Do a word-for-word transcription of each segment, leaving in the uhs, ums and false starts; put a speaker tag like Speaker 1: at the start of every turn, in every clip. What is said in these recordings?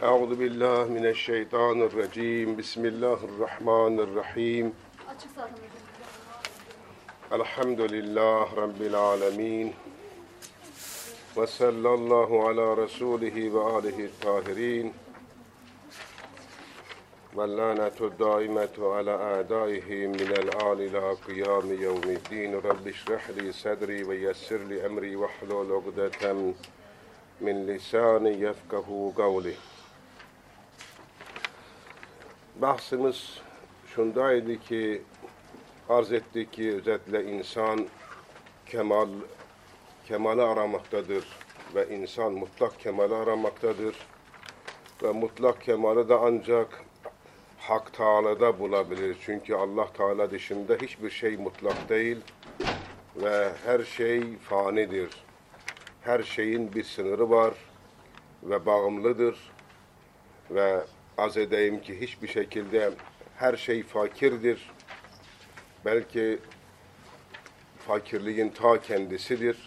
Speaker 1: Euzu billahi mineşşeytanirracim. Bismillahirrahmanirrahim.
Speaker 2: Açık zaten hocam.
Speaker 1: Elhamdülillah Rabbil alemin. Ve sallallahu ala rasulihi ve alihi tahirin. Ve lanetu daimetu ala a'daihi minel ali ila kıyami yevmiddin. Rabbi şrahli sadri ve yessirli emri ve hlul ugdeten min lisani yefkahu kavli. Bahsimiz şundaydı ki, arz ettik ki özetle insan kemal, kemalı aramaktadır ve insan mutlak kemalı aramaktadır ve mutlak kemalı da ancak Hak Teâlâ'da bulabilir. Çünkü Allah Teala dışında hiçbir şey mutlak değil ve her şey fanidir. Her şeyin bir sınırı var ve bağımlıdır ve arz edeyim ki hiçbir şekilde her şey fakirdir. Belki fakirliğin ta kendisidir.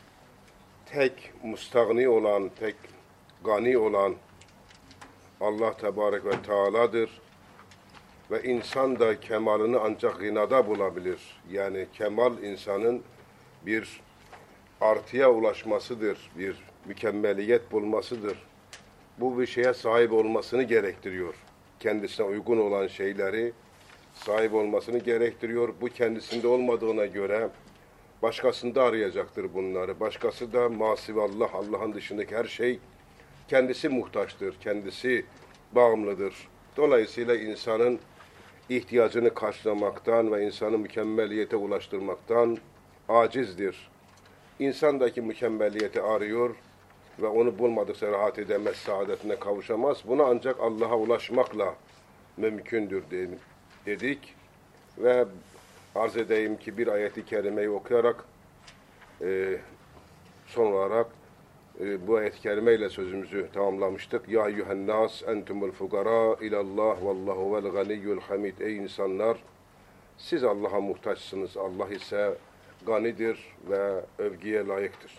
Speaker 1: Tek müstağni olan, tek gani olan Allah Tebarek ve Teala'dır. Ve insan da kemalını ancak gınada bulabilir. Yani kemal insanın bir artıya ulaşmasıdır, bir mükemmeliyet bulmasıdır. Bu bir şeye sahip olmasını gerektiriyor. Kendisine uygun olan şeyleri sahip olmasını gerektiriyor. Bu kendisinde olmadığına göre başkasında arayacaktır bunları. Başkası da masivallah, Allah'ın dışındaki her şey kendisi muhtaçtır, kendisi bağımlıdır. Dolayısıyla insanın ihtiyacını karşılamaktan ve insanı mükemmeliyete ulaştırmaktan acizdir. İnsandaki mükemmeliyeti arıyor ve onu bulmadıkça rahat edemez, saadetine kavuşamaz. Bunu ancak Allah'a ulaşmakla mümkündür dedik. Ve arz edeyim ki bir ayeti kerimeyi okuyarak e, son olarak e, bu ayet-i kerimeyle sözümüzü tamamlamıştık. Ya eyyühennâs entumul fugara ilallah vallahu vel ganiyyul hamid. Ey insanlar, siz Allah'a muhtaçsınız. Allah ise ganidir ve övgüye layıktır.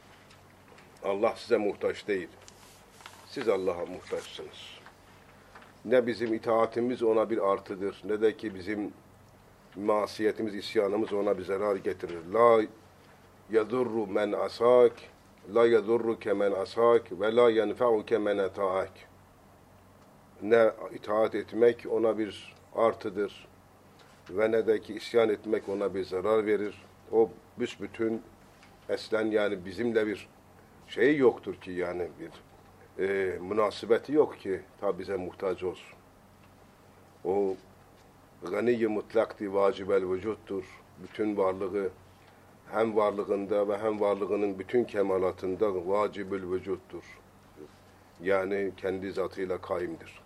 Speaker 1: Allah size muhtaç değil. Siz Allah'a muhtaçsınız. Ne bizim itaatimiz ona bir artıdır, ne de ki bizim masiyetimiz, isyanımız ona bir zarar getirir. La yedurru men asak, la yedurruke men asak ve la yenfe'uke men eta'ak. Ne itaat etmek ona bir artıdır ve ne de ki isyan etmek ona bir zarar verir. O büsbütün eslen yani bizimle bir şey yoktur ki, yani bir e, münasebeti yok ki ta bize muhtaç olsun. O gani-i mutlak-ti, vacibel vücuttur. Bütün varlığı hem varlığında ve hem varlığının bütün kemalatında vacibül vücuttur. Yani kendi zatıyla kaimdir.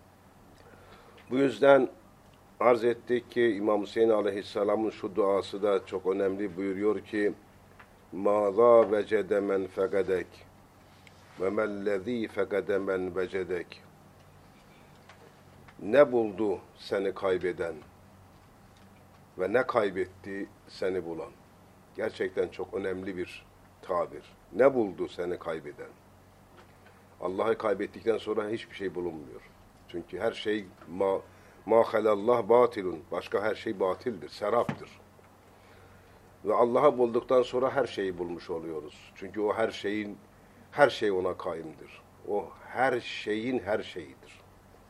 Speaker 1: Bu yüzden arz ettik ki İmam Hüseyin Aleyhisselam'ın şu duası da çok önemli, buyuruyor ki مَاذَا وَجَدَ مَنْ فَقَدَكْ وَمَا الَّذ۪ي فَقَدَ مَنْ وَجَدَكْ. Ne buldu seni kaybeden ve ne kaybetti seni bulan? Gerçekten çok önemli bir tabir. Ne buldu seni kaybeden? Allah'ı kaybettikten sonra hiçbir şey bulunmuyor. Çünkü her şey ma, ma halallah batilun. Başka her şey batildir, seraptır. Ve Allah'ı bulduktan sonra her şeyi bulmuş oluyoruz. Çünkü o her şeyin, her şey ona kaimdir. O her şeyin her şeyidir.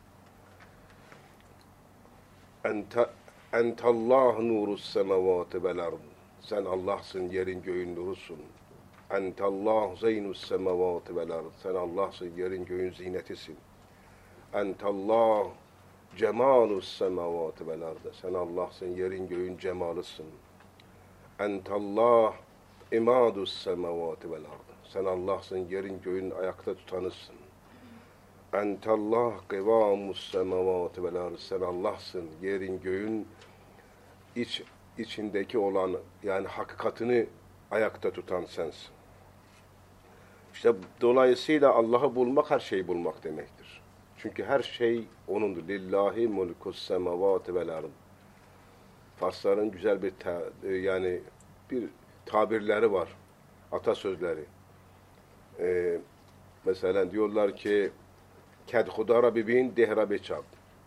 Speaker 1: Ente, entallah nurus semavati vel ard. Sen Allah'sın, yerin göğün nurusun. Entallah zeynus semavati vel ard. Sen Allah'sın, yerin göğün zinetisin. Entallah cemalus semavati vel ard. Sen Allah'sın, yerin göğün cemalısın. Entallah imadus semavati vel ard. Sen Allah'sın, yerin göğün ayakta tutanısın. Entallah kıvamus semavati vel ard. Sen Allah'sın, yerin göğün iç içindeki olan, yani hakikatini ayakta tutan sensin. İşte dolayısıyla Allah'ı bulmak her şeyi bulmak demektir. Çünkü her şey O'nundur. Lillahi mulkus semavati vel ard. Farsların güzel bir ta, yani bir tabirleri var, atasözleri. Ee, mesela diyorlar ki ked hudara bibin dehra beçab.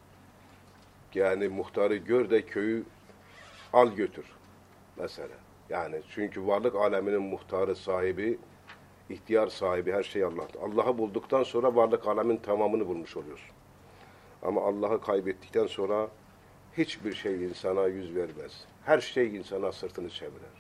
Speaker 1: Yani muhtarı gör de köyü al götür mesela. Yani çünkü varlık aleminin muhtarı, sahibi, ihtiyar sahibi, her şey Allah'tır. Allah'ı bulduktan sonra varlık alemin tamamını bulmuş oluyorsun. Ama Allah'ı kaybettikten sonra hiçbir şey insana yüz vermez. Her şey insana sırtını çevirir.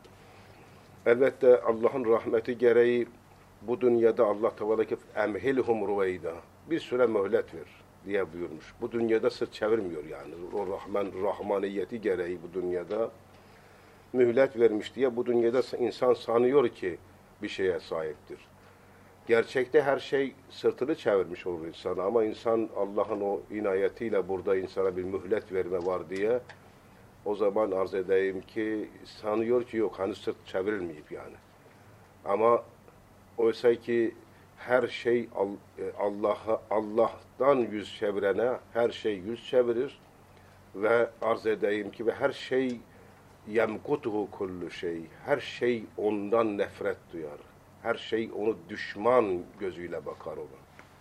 Speaker 1: Elbette Allah'ın rahmeti gereği bu dünyada Allah Teala ki emhilhum ruveyda, bir süre mühlet ver diye buyurmuş. Bu dünyada sırt çevirmiyor yani. O Rahman rahmaniyeti gereği bu dünyada mühlet vermiş diye bu dünyada insan sanıyor ki bir şeye sahiptir. Gerçekte her şey sırtını çevirmiş olur insana ama insan Allah'ın o inayetiyle burada insana bir mühlet verme var diye o zaman arz edeyim ki sanıyor ki yok hani sırt çevrilmeyip yani. Ama oysa ki her şey Allah'a Allah'tan yüz çevirene her şey yüz çevirir ve arz edeyim ki ve her şey yemkutuhu kullu şey. Her şey ondan nefret duyar. Her şey onu düşman gözüyle bakar ona.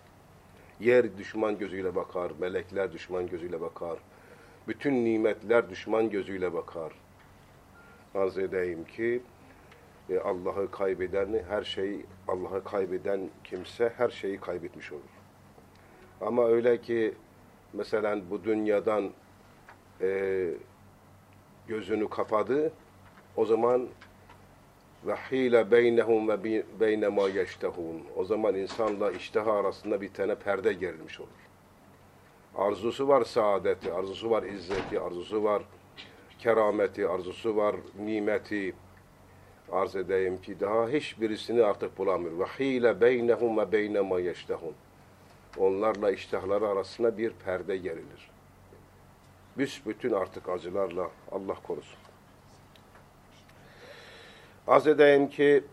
Speaker 1: Yer düşman gözüyle bakar, melekler düşman gözüyle bakar. Bütün nimetler düşman gözüyle bakar. Arz edeyim ki e, Allah'ı kaybeden, her şeyi Allah'ı kaybeden kimse her şeyi kaybetmiş olur. Ama öyle ki mesela bu dünyadan e, gözünü kapadı, o zaman ve hile beynehum ve beyne ma yeştehun. O zaman insanla iştiha arasında bir tane perde gerilmiş olur. Arzusu var saadeti, arzusu var izzeti, arzusu var kerameti, arzusu var nimeti. Arz edeyim ki daha hiçbirisini artık bulamıyor. Ve hile beynehum ve beyne ma yeştehun. Onlarla iştahları arasında bir perde gerilir. Büsbütün artık acılarla Allah korusun. Arz edeyim ki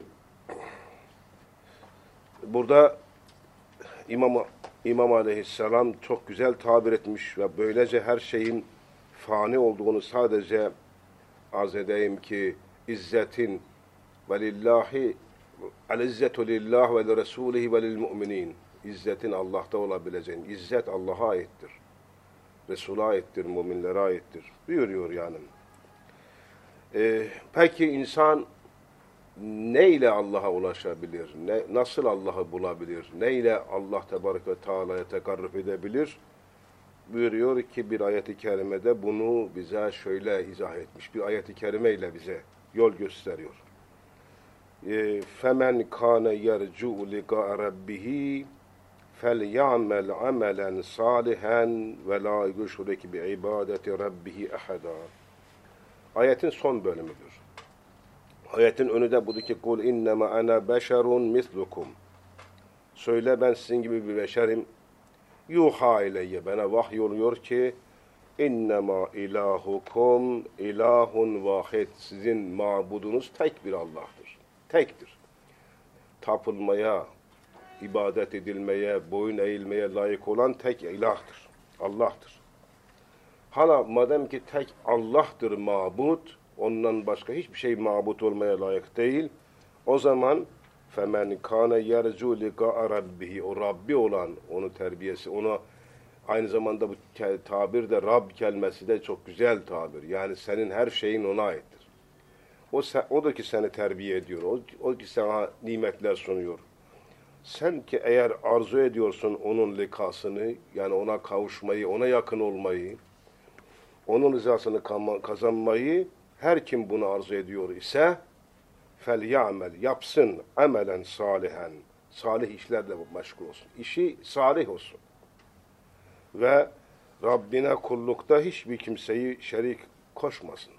Speaker 1: burada İmam, İmam Aleyhisselam çok güzel tabir etmiş ve böylece her şeyin fani olduğunu sadece arz edeyim ki izzetin ve lillahi el-izzetu lillah ve li-resulihi ve lil-mu'minin. İzzetin Allah'ta olabileceğin. İzzet Allah'a aittir. Resul'a aittir, müminlere aittir. Buyuruyor yani. Ee, peki insan neyle Allah'a ulaşabilir? Ne, nasıl Allah'ı bulabilir? Neyle Allah Tebareke ve Teala'ya tekarruf edebilir? Buyuruyor ki bir ayet-i kerimede bunu bize şöyle izah etmiş. Bir ayet-i kerimeyle bize yol gösteriyor. فَمَنْ كَانَ يَرْجُوا لِقَاءَ رَبِّهِ فَلْيَعْمَلْ عَمَلًا صَالِحًا وَلَا يُشْرِكْ بِعِبَادَةِ رَبِّهِ أَحَدًا. Ayetin son bölümüdür. Ayetin önü de budur ki kul innema ana beşerun mislukum. Söyle ben sizin gibi bir beşerim. Yuha ileyye, bana vahyoluyor ki innema ilahukum ilahun vahid. Sizin mabudunuz tek bir Allah'tır. Tektir. Tapılmaya, ibadet edilmeye, boyun eğilmeye layık olan tek ilahtır. Allah'tır. Hala madem ki tek Allah'tır mabud, ondan başka hiçbir şey mabut olmaya layık değil. O zaman فَمَنْ كَانَ يَرْجُوا لِقَاءَ رَبِّهِ. O Rabbi olan, onu terbiyesi, ona aynı zamanda bu tabir de Rab kelimesi de çok güzel tabir. Yani senin her şeyin ona aittir. O, o da ki seni terbiye ediyor. O, o ki sana nimetler sunuyor. Sen ki eğer arzu ediyorsun onun likasını, yani ona kavuşmayı, ona yakın olmayı, onun rızasını kazanmayı, her kim bunu arzu ediyor ise فَلْيَعْمَلْ yapsın amelen salihen, salih işlerle meşgul olsun. İşi salih olsun. Ve Rabbine kullukta hiçbir kimseyi şerik koşmasın.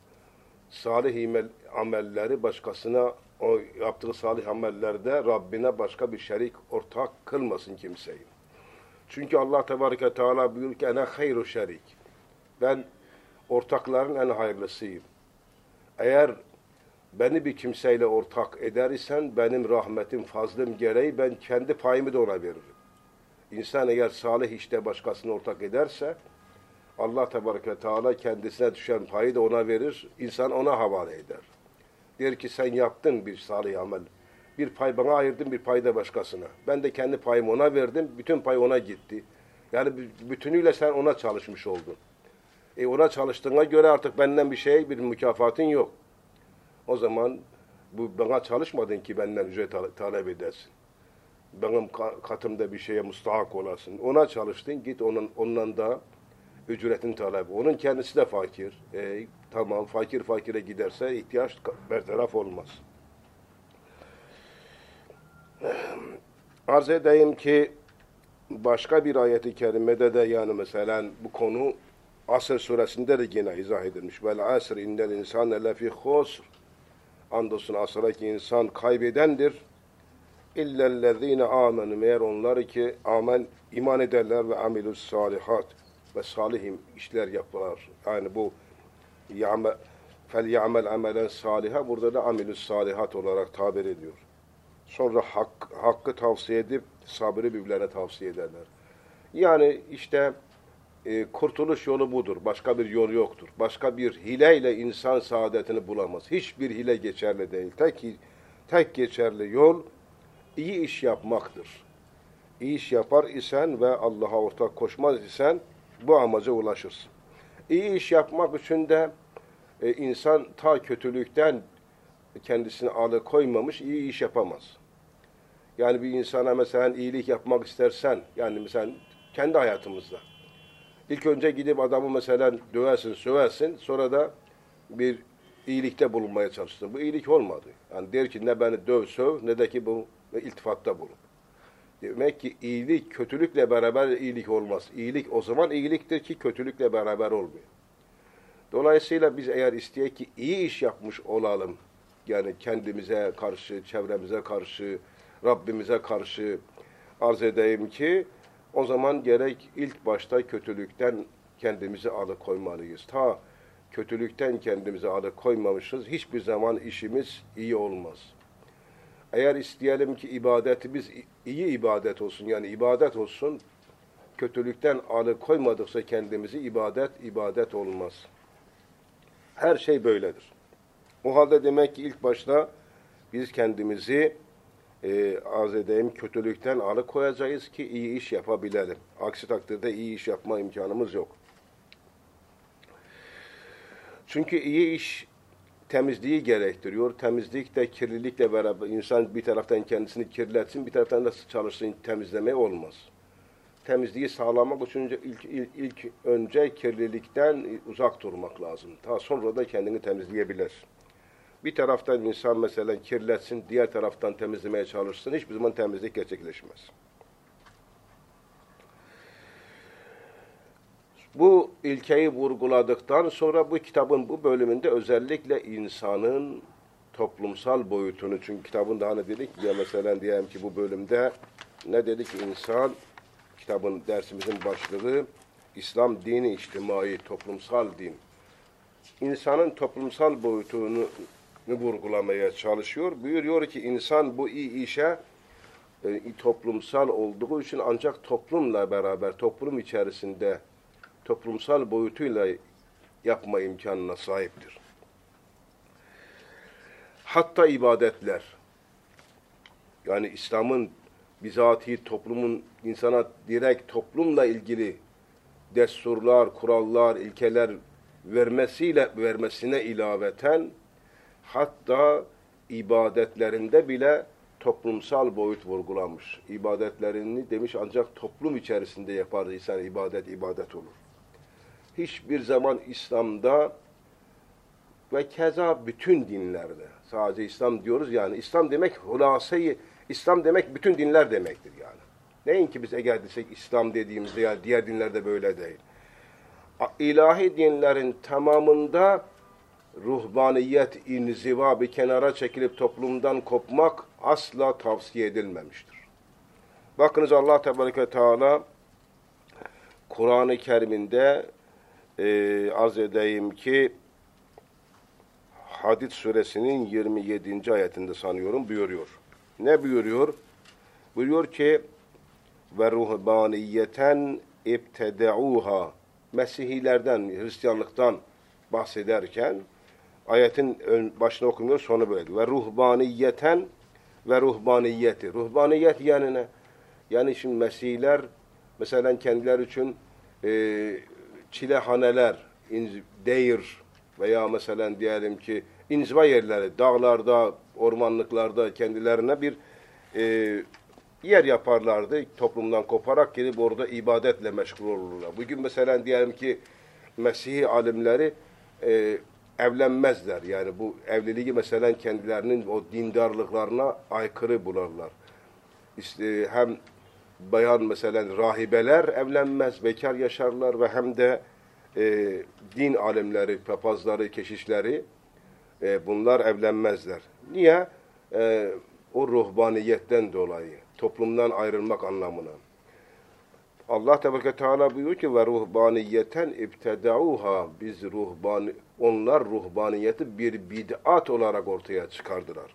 Speaker 1: Salih amelleri başkasına, o yaptığı salih amellerde Rabbine başka bir şerik ortak kılmasın kimseyi. Çünkü Allah Tebareke Teala buyuruyor ki ene hayru şerik. Ben ortakların en hayırlısıyım. Eğer beni bir kimseyle ortak eder isen benim rahmetim, fazlım gereği ben kendi payımı da ona veririm. İnsan eğer salih işte başkasını ortak ederse Allah Tebareke Teala kendisine düşen payı da ona verir, insan ona havale eder. Der ki sen yaptın bir salih amel, Bir pay bana ayırdım, bir pay da başkasına. Ben de kendi payımı ona verdim, bütün pay ona gitti. Yani bütünüyle sen ona çalışmış oldun. E ona çalıştığına göre artık benden bir şey, bir mükafatın yok. O zaman bu bana çalışmadın ki benden ücret talep edersin. Benim katımda bir şeye müstahak olasın. Ona çalıştın, git onun, ondan da ücretin talebi. Onun kendisi de fakir. E, tamam, fakir fakire giderse ihtiyaç bertaraf olmaz. Arz edeyim ki başka bir ayet-i kerimede de yani mesela bu konu Asr suresinde de yine izah edilmiş. Vel asr innel insane lefî husr. Andolsun asra ki insan kaybedendir. İllellezîne âmenü meğer onlar ki amel iman ederler ve amilus salihat ve salih işler yaparlar. Yani bu ya'me fel ya'mel amelen saliha burada da amilus salihat olarak tabir ediyor. Sonra hak, hakkı tavsiye edip sabrı birbirlerine tavsiye ederler. Yani işte e, kurtuluş yolu budur. Başka bir yol yoktur. Başka bir hileyle insan saadetini bulamaz. Hiçbir hile geçerli değil. Tek, tek geçerli yol iyi iş yapmaktır. İyi iş yapar isen ve Allah'a ortak koşmaz isen bu amaca ulaşırsın. İyi iş yapmak için de e, insan ta kötülükten kendisini alıkoymamış iyi iş yapamaz. Yani bir insana mesela iyilik yapmak istersen, yani mesela kendi hayatımızda. İlk önce gidip adamı mesela döversin, söversin, sonra da bir iyilikte bulunmaya çalışsın. Bu iyilik olmadı. Yani der ki ne beni döv, söv, ne de ki bu iltifatta bulun. Demek ki iyilik, kötülükle beraber iyilik olmaz. İyilik o zaman iyiliktir ki kötülükle beraber olmuyor. Dolayısıyla biz eğer isteyek ki iyi iş yapmış olalım, yani kendimize karşı, çevremize karşı, Rabbimize karşı arz edeyim ki, o zaman gerek ilk başta kötülükten kendimizi alıkoymalıyız. Ta kötülükten kendimizi alıkoymamışız, hiçbir zaman işimiz iyi olmaz. Eğer isteyelim ki ibadetimiz iyi ibadet olsun, yani ibadet olsun, kötülükten alıkoymadıkça kendimizi ibadet, ibadet olmaz. Her şey böyledir. O halde demek ki ilk başta biz kendimizi e, arz edeyim kötülükten alıkoyacağız ki iyi iş yapabilelim. Aksi takdirde iyi iş yapma imkanımız yok. Çünkü iyi iş temizliği gerektiriyor. Temizlik de kirlilikle beraber insan bir taraftan kendisini kirletsin, bir taraftan da çalışsın, temizlemeye olmaz. Temizliği sağlamak için ilk, ilk, ilk önce kirlilikten uzak durmak lazım. Ta sonra da kendini temizleyebilir. Bir taraftan insan mesela kirletsin, diğer taraftan temizlemeye çalışsın, hiçbir zaman temizlik gerçekleşmez. Bu ilkeyi vurguladıktan sonra bu kitabın bu bölümünde özellikle insanın toplumsal boyutunu, çünkü kitabın da hani dedik ya mesela diyelim ki bu bölümde ne dedik insan, kitabın dersimizin başlığı İslam dini içtimai, toplumsal din. İnsanın toplumsal boyutunu vurgulamaya çalışıyor. Buyuruyor ki insan bu iyi işe e, toplumsal olduğu için ancak toplumla beraber, toplum içerisinde toplumsal boyutuyla yapma imkanına sahiptir. Hatta ibadetler, yani İslam'ın bizatihi toplumun insana direkt toplumla ilgili desturlar, kurallar, ilkeler vermesiyle vermesine ilaveten hatta ibadetlerinde bile toplumsal boyut vurgulanmış. İbadetlerini demiş ancak toplum içerisinde yapar insan ibadet ibadet olur. Hiçbir zaman İslam'da ve keza bütün dinlerde, sadece İslam diyoruz yani İslam demek hulasayı, İslam demek bütün dinler demektir yani. Neyin ki biz eğer desek İslam dediğimizde yani diğer dinlerde böyle değil. İlahi dinlerin tamamında ruhbaniyet, inziva bir kenara çekilip toplumdan kopmak asla tavsiye edilmemiştir. Bakınız Allah Tebareke ve Teala Kur'an-ı Kerim'inde e, arz edeyim ki Hadid suresinin yirmi yedinci ayetinde sanıyorum buyuruyor. Ne buyuruyor? Buyuruyor ki ve ruhbaniyeten ibtedauha Mesihilerden, Hristiyanlıktan bahsederken ayetin başını okumuyor, sonu böyle. Ve ruhbaniyeten ve ruhbaniyeti. Ruhbaniyet yani ne? Yani şimdi Mesihler mesela kendileri için e, çilehaneler, deyir veya mesela diyelim ki inziva yerleri, dağlarda, ormanlıklarda kendilerine bir e, yer yaparlardı. Toplumdan koparak gelip orada ibadetle meşgul olurlar. Bugün mesela diyelim ki Mesih alimleri e, evlenmezler. Yani bu evliliği mesela kendilerinin o dindarlıklarına aykırı bularlar. İşte hem bayan mesela rahibeler evlenmez, bekar yaşarlar ve hem de e, din alimleri, papazları, keşişleri e, bunlar evlenmezler. Niye? E, o ruhbaniyetten dolayı, toplumdan ayrılmak anlamına. Allah Tebareke Teala buyuruyor ki ve ruhbaniyeten ibtedauha, biz ruhbani, onlar ruhbaniyeti bir bid'at olarak ortaya çıkardılar.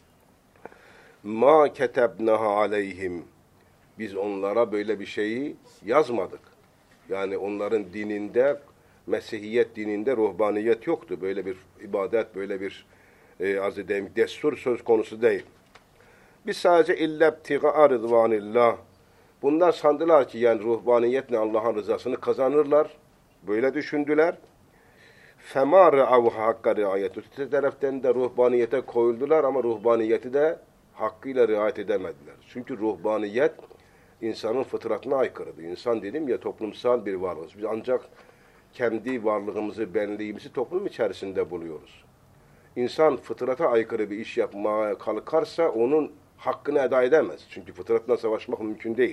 Speaker 1: Ma ketebnaha aleyhim, biz onlara böyle bir şeyi yazmadık. Yani onların dininde, Mesihiyet dininde ruhbaniyet yoktu. Böyle bir ibadet, böyle bir e, az edeyim, destur söz konusu değil. Biz sadece illebtiga rıdvanillah. Bunlar sandılar ki yani ruhbaniyetle Allah'ın rızasını kazanırlar. Böyle düşündüler. Fema ra'av hakka riayet. Öte taraftan da ruhbaniyete koyuldular ama ruhbaniyeti de hakkıyla riayet edemediler. Çünkü ruhbaniyet insanın fıtratına aykırıdır. İnsan dedim ya toplumsal bir varlığız. Biz ancak kendi varlığımızı, benliğimizi toplum içerisinde buluyoruz. İnsan fıtrata aykırı bir iş yapmaya kalkarsa onun hakkını eda edemez. Çünkü fıtratla savaşmak mümkün değil.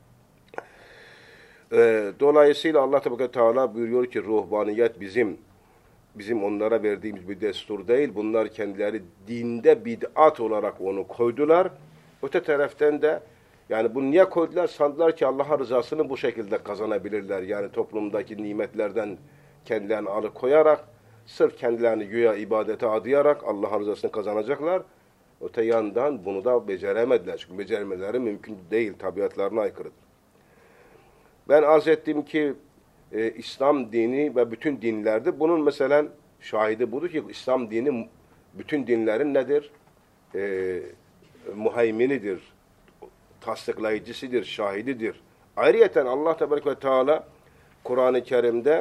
Speaker 1: Ee, dolayısıyla Allah Teala buyuruyor ki ruhbaniyet bizim bizim onlara verdiğimiz bir destur değil. Bunlar kendileri dinde bid'at olarak onu koydular. Öte taraftan da yani bunu niye koydular? Sandılar ki Allah'ın rızasını bu şekilde kazanabilirler. Yani toplumdaki nimetlerden kendilerini alıkoyarak, sırf kendilerini güya ibadete adayarak Allah'ın rızasını kazanacaklar. Öte yandan bunu da beceremediler. Çünkü becermeleri mümkün değil. Tabiatlarına aykırıdır. Ben arz ettim ki e, İslam dini ve bütün dinlerde bunun mesela şahidi budur ki İslam dini bütün dinlerin nedir? E, muheyminidir. Tasdiklayıcısıdır, şahididir. Ayrıyeten Allah Tebareke ve Teala Kur'an-ı Kerim'de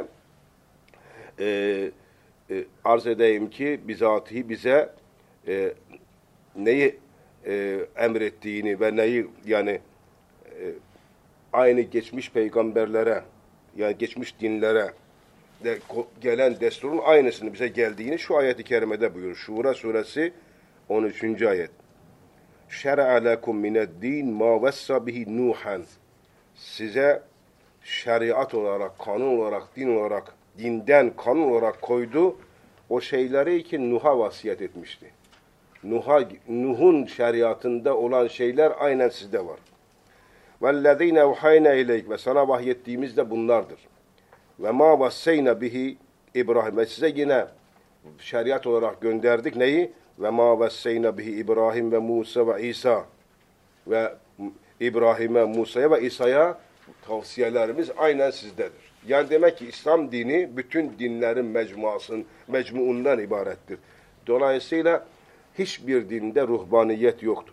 Speaker 1: e, e, arz edeyim ki bizatihi bize e, neyi e, emrettiğini ve neyi yani e, aynı geçmiş peygamberlere yani geçmiş dinlere de gelen desturun aynısını bize geldiğini şu ayet-i kerimede buyurur. Şura suresi on üçüncü ayet. Şer'a lekum mined-din ma vessa bihi Nuhan. Size şeriat olarak, kanun olarak, din olarak, dinden kanun olarak koydu o şeyleri ki Nuh'a vasiyet etmişti. Nuh'a, Nuh'un şeriatında olan şeyler aynen sizde var. وَالَّذ۪ينَ اُحَيْنَ اِلَيْكَ ve sana vahyettiğimiz de bunlardır. Ve ma vasseyna bihi İbrahim ve size yine şeriat olarak gönderdik neyi? Ve ma vasseyna bihi İbrahim ve Musa ve İsa ve İbrahim'e, Musa'ya ve İsa'ya tavsiyelerimiz aynen sizdedir. Yani demek ki İslam dini bütün dinlerin mecmuasının mecmuundan ibarettir. Dolayısıyla hiçbir dinde ruhbaniyet yoktur.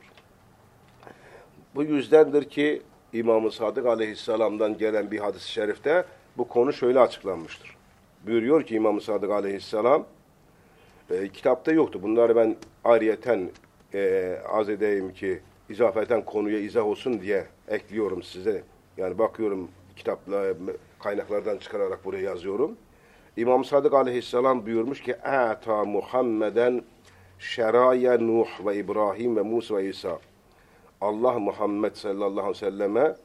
Speaker 1: Bu yüzdendir ki İmam-ı Sadık Aleyhisselam'dan gelen bir hadis-i şerifte bu konu şöyle açıklanmıştır. Buyuruyor ki İmam-ı Sadık Aleyhisselam e, kitapta yoktu. Bunları ben ayrıyeten e, arz edeyim ki izafeten konuya izah olsun diye ekliyorum size. Yani bakıyorum kitapla kaynaklardan çıkararak buraya yazıyorum. İmam Sadık Aleyhisselam buyurmuş ki "Ata Muhammeden şeraya Nuh ve İbrahim ve Musa ve İsa." Allah Muhammed sallallahu aleyhi ve selleme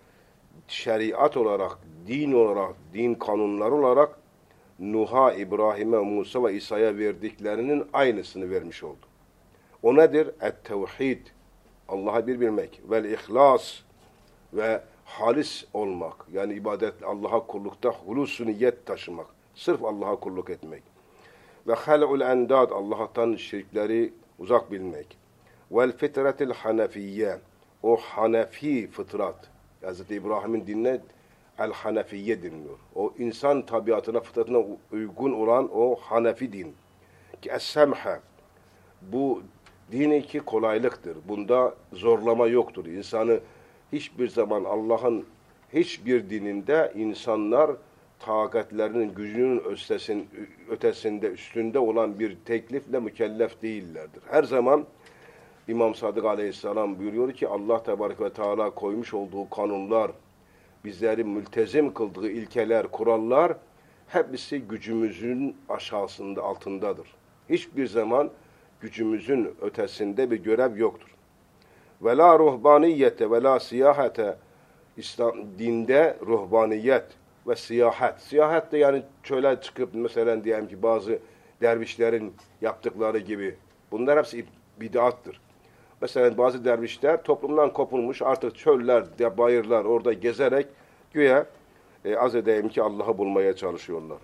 Speaker 1: şeriat olarak, din olarak, din kanunları olarak Nuh'a, İbrahim'e, Musa ve İsa'ya verdiklerinin aynısını vermiş oldu. O nedir? Et-tevhid, Allah'a bir bilmek, vel-ihlas ve halis olmak. Yani ibadet, Allah'a kullukta hulus-u niyet taşımak. Sırf Allah'a kulluk etmek. Ve hal'ul endad, Allah'tan şirkleri uzak bilmek. Vel-fitretil hanefiyye, o Hanefi fıtrat. Hazreti İbrahim'in dinine el-Hanefiye deniliyor. O insan tabiatına, fıtratına uygun olan o Hanefi din. Ki es-semhe, bu Din iki kolaylıktır. Bunda zorlama yoktur. İnsanı hiçbir zaman Allah'ın hiçbir dininde insanlar takatlerinin, gücünün ötesin, ötesinde, üstünde olan bir teklifle mükellef değillerdir. Her zaman İmam Sadık Aleyhisselam buyuruyor ki Allah Tebarek ve Teala koymuş olduğu kanunlar, bizleri mültezim kıldığı ilkeler, kurallar hepsi gücümüzün aşağısında, altındadır. Hiçbir zaman gücümüzün ötesinde bir görev yoktur. Ve la ruhbaniyete ve la siyahete, İslam dinde ruhbaniyet ve siyahat. Siyahat de yani çöle çıkıp mesela diyelim ki bazı dervişlerin yaptıkları gibi. Bunlar hepsi bid'attır. Mesela bazı dervişler toplumdan kopulmuş artık çöller, bayırlar orada gezerek güya e, az edeyim ki Allah'ı bulmaya çalışıyorlar.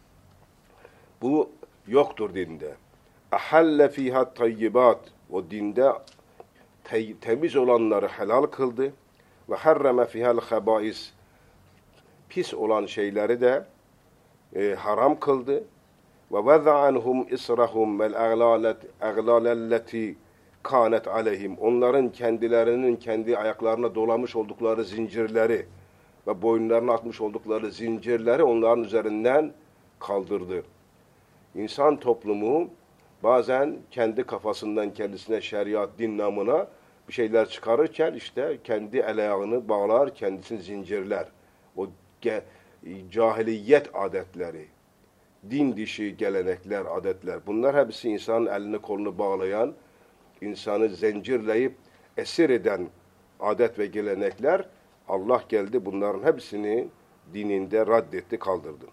Speaker 1: Bu yoktur dinde. Ahalle fiha tayyibat. O dinde te temiz olanları helal kıldı. Ve harreme fihal habais. Pis olan şeyleri de e, haram kıldı. Ve veza'anhum israhum vel aglalelleti kânet aleyhim. Onların kendilerinin kendi ayaklarına dolamış oldukları zincirleri ve boyunlarına atmış oldukları zincirleri onların üzerinden kaldırdı. İnsan toplumu bazen kendi kafasından kendisine şeriat, din namına bir şeyler çıkarırken işte kendi el ayağını bağlar, kendisini zincirler. O cahiliyet adetleri, din dışı gelenekler, adetler. Bunlar hepsi insanın elini kolunu bağlayan, insanı zincirleyip esir eden adet ve gelenekler. Allah geldi bunların hepsini dininde reddetti, kaldırdı.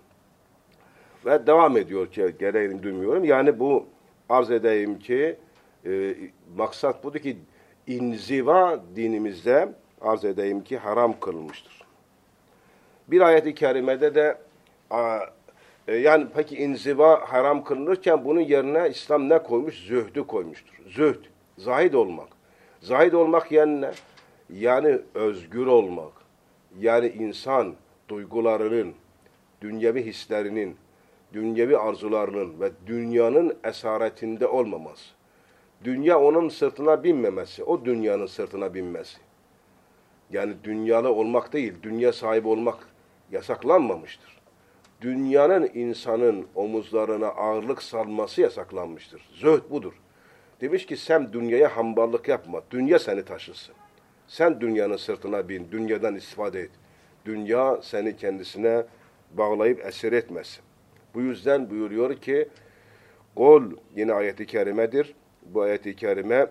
Speaker 1: Ve devam ediyor ki gereğini duymuyorum. Yani bu arz edeyim ki e, maksat budur ki inziva dinimizde arz edeyim ki haram kılınmıştır. Bir ayet-i kerimede de a, e, yani peki inziva haram kılınırken bunun yerine İslam ne koymuş? Zühdü koymuştur. Zühd, zahid olmak. Zahid olmak yani ne? Yani özgür olmak. Yani insan duygularının, dünyevi hislerinin, dünyevi arzularının ve dünyanın esaretinde olmaması. Dünya onun sırtına binmemesi, o dünyanın sırtına binmesi. Yani dünyalı olmak değil, dünya sahibi olmak yasaklanmamıştır. Dünyanın insanın omuzlarına ağırlık salması yasaklanmıştır. Zühd budur. Demiş ki sen dünyaya hamballık yapma, dünya seni taşısın. Sen dünyanın sırtına bin, dünyadan istifade et. Dünya seni kendisine bağlayıp esir etmesin. Bu yüzden buyuruyor ki, kul yine ayet-i kerimedir. Bu ayet-i kerime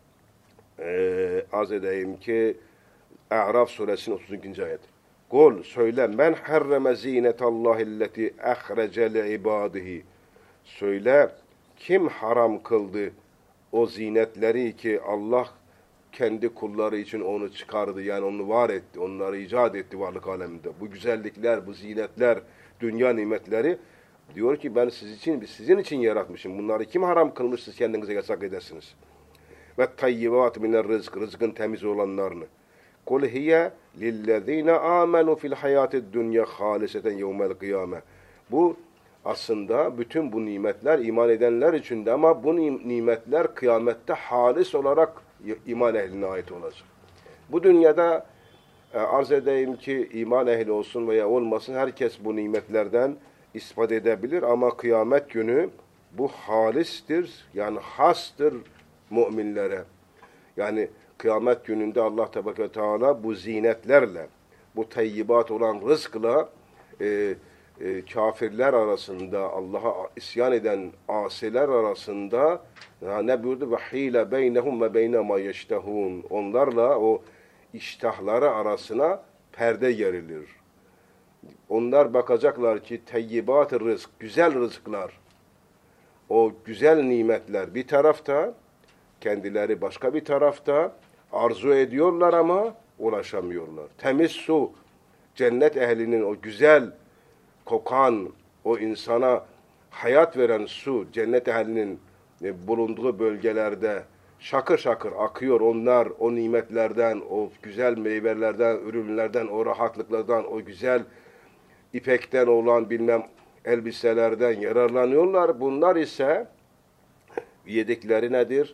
Speaker 1: e, arz edeyim ki A'raf suresinin otuz ikinci ayet. Kul söyle men harreme zinetallahilleti ahrece li ibadihi. Söyle kim haram kıldı o zinetleri ki Allah kendi kulları için onu çıkardı, yani onu var etti, onları icat etti varlık aleminde. Bu güzellikler, bu zinetler, dünya nimetleri diyor ki ben siz için, sizin için yaratmışım. Bunları kim haram kılmış siz kendinize yasak edersiniz? Ve tayyibat miner rızk, rızkın temiz olanlarını. Kul hiye lillezine amenu fil hayatid dünya haliseten yevmel kıyame. Bu aslında bütün bu nimetler iman edenler içindi ama bu nimetler kıyamette halis olarak iman ehline ait olacak. Bu dünyada e, arz edeyim ki iman ehli olsun veya olmasın herkes bu nimetlerden istifade edebilir ama kıyamet günü bu halistir, yani hastır müminlere. Yani kıyamet gününde Allah Tebarek ve Teala bu zinetlerle, bu teyyibat olan rızkla e, e, kafirler arasında, Allah'a isyan eden asiler arasında ya ne buyurdu? وَحِيلَ بَيْنَهُمْ وَبَيْنَ مَا يَشْتَهُونَ Onlarla o iştahları arasına perde gerilir. Onlar bakacaklar ki teyyibat-ı rızk, güzel rızıklar, o güzel nimetler bir tarafta, kendileri başka bir tarafta arzu ediyorlar ama ulaşamıyorlar. Temiz su, cennet ehlinin o güzel kokan, o insana hayat veren su, cennet ehlinin bulunduğu bölgelerde şakır şakır akıyor. Onlar o nimetlerden, o güzel meyvelerden, ürünlerden, o rahatlıklardan, o güzel ipekten olan bilmem elbiselerden yararlanıyorlar. Bunlar ise yedikleri nedir?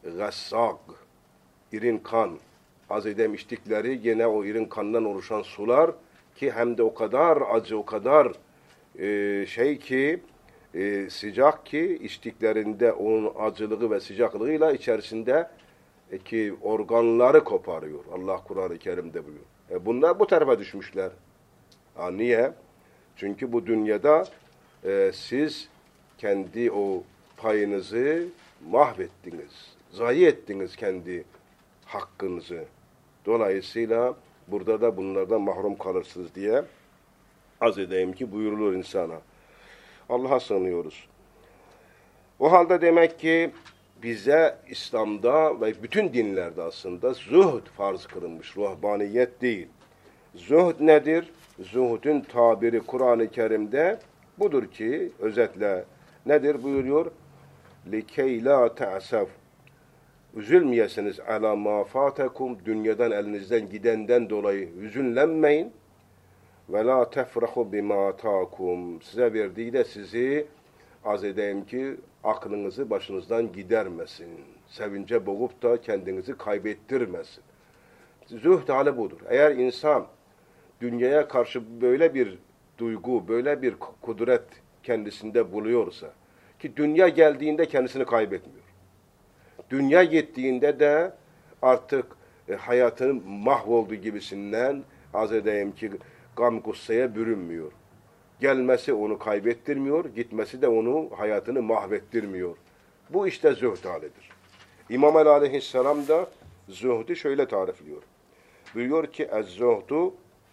Speaker 1: gassag, irin kan. Az edem içtikleri gene o irin kandan oluşan sular ki hem de o kadar acı, o kadar e, şey ki e, sıcak ki içtiklerinde onun acılığı ve sıcaklığıyla içerisinde e, ki organları koparıyor. Allah Kur'an-ı Kerim'de buyuruyor. E, bunlar bu tarafa düşmüşler. Ha, niye? Çünkü bu dünyada e, siz kendi o payınızı mahvettiniz. Zayi ettiniz kendi hakkınızı. Dolayısıyla burada da bunlardan mahrum kalırsınız diye az edeyim ki buyurulur insana. Allah'a sığınıyoruz. O halde demek ki bize İslam'da ve bütün dinlerde aslında zuhd farz kılınmış, ruhbaniyet değil. Zuhd nedir? Zuhdün tabiri Kur'an-ı Kerim'de budur ki, özetle nedir buyuruyor? لِكَيْ لَا تَعْسَفْ Üzülmeyesiniz ala ma fatekum, dünyadan elinizden gidenden dolayı hüzünlenmeyin. Ve la tefrahu bima ataakum, size verdiği de sizi az edeyim ki aklınızı başınızdan gidermesin. Sevince boğup da kendinizi kaybettirmesin. Zühd hali budur. Eğer insan dünyaya karşı böyle bir duygu, böyle bir kudret kendisinde buluyorsa ki dünya geldiğinde kendisini kaybetmiyor. Dünya gittiğinde de artık e, hayatının mahvolduğu gibisinden az edeyim ki gam gusseye bürünmüyor. Gelmesi onu kaybettirmiyor, gitmesi de onu hayatını mahvettirmiyor. Bu işte zühd halidir. İmam Ali Aleyhisselam da zühdü şöyle tarifliyor. Buyuruyor ki ez-zuhdu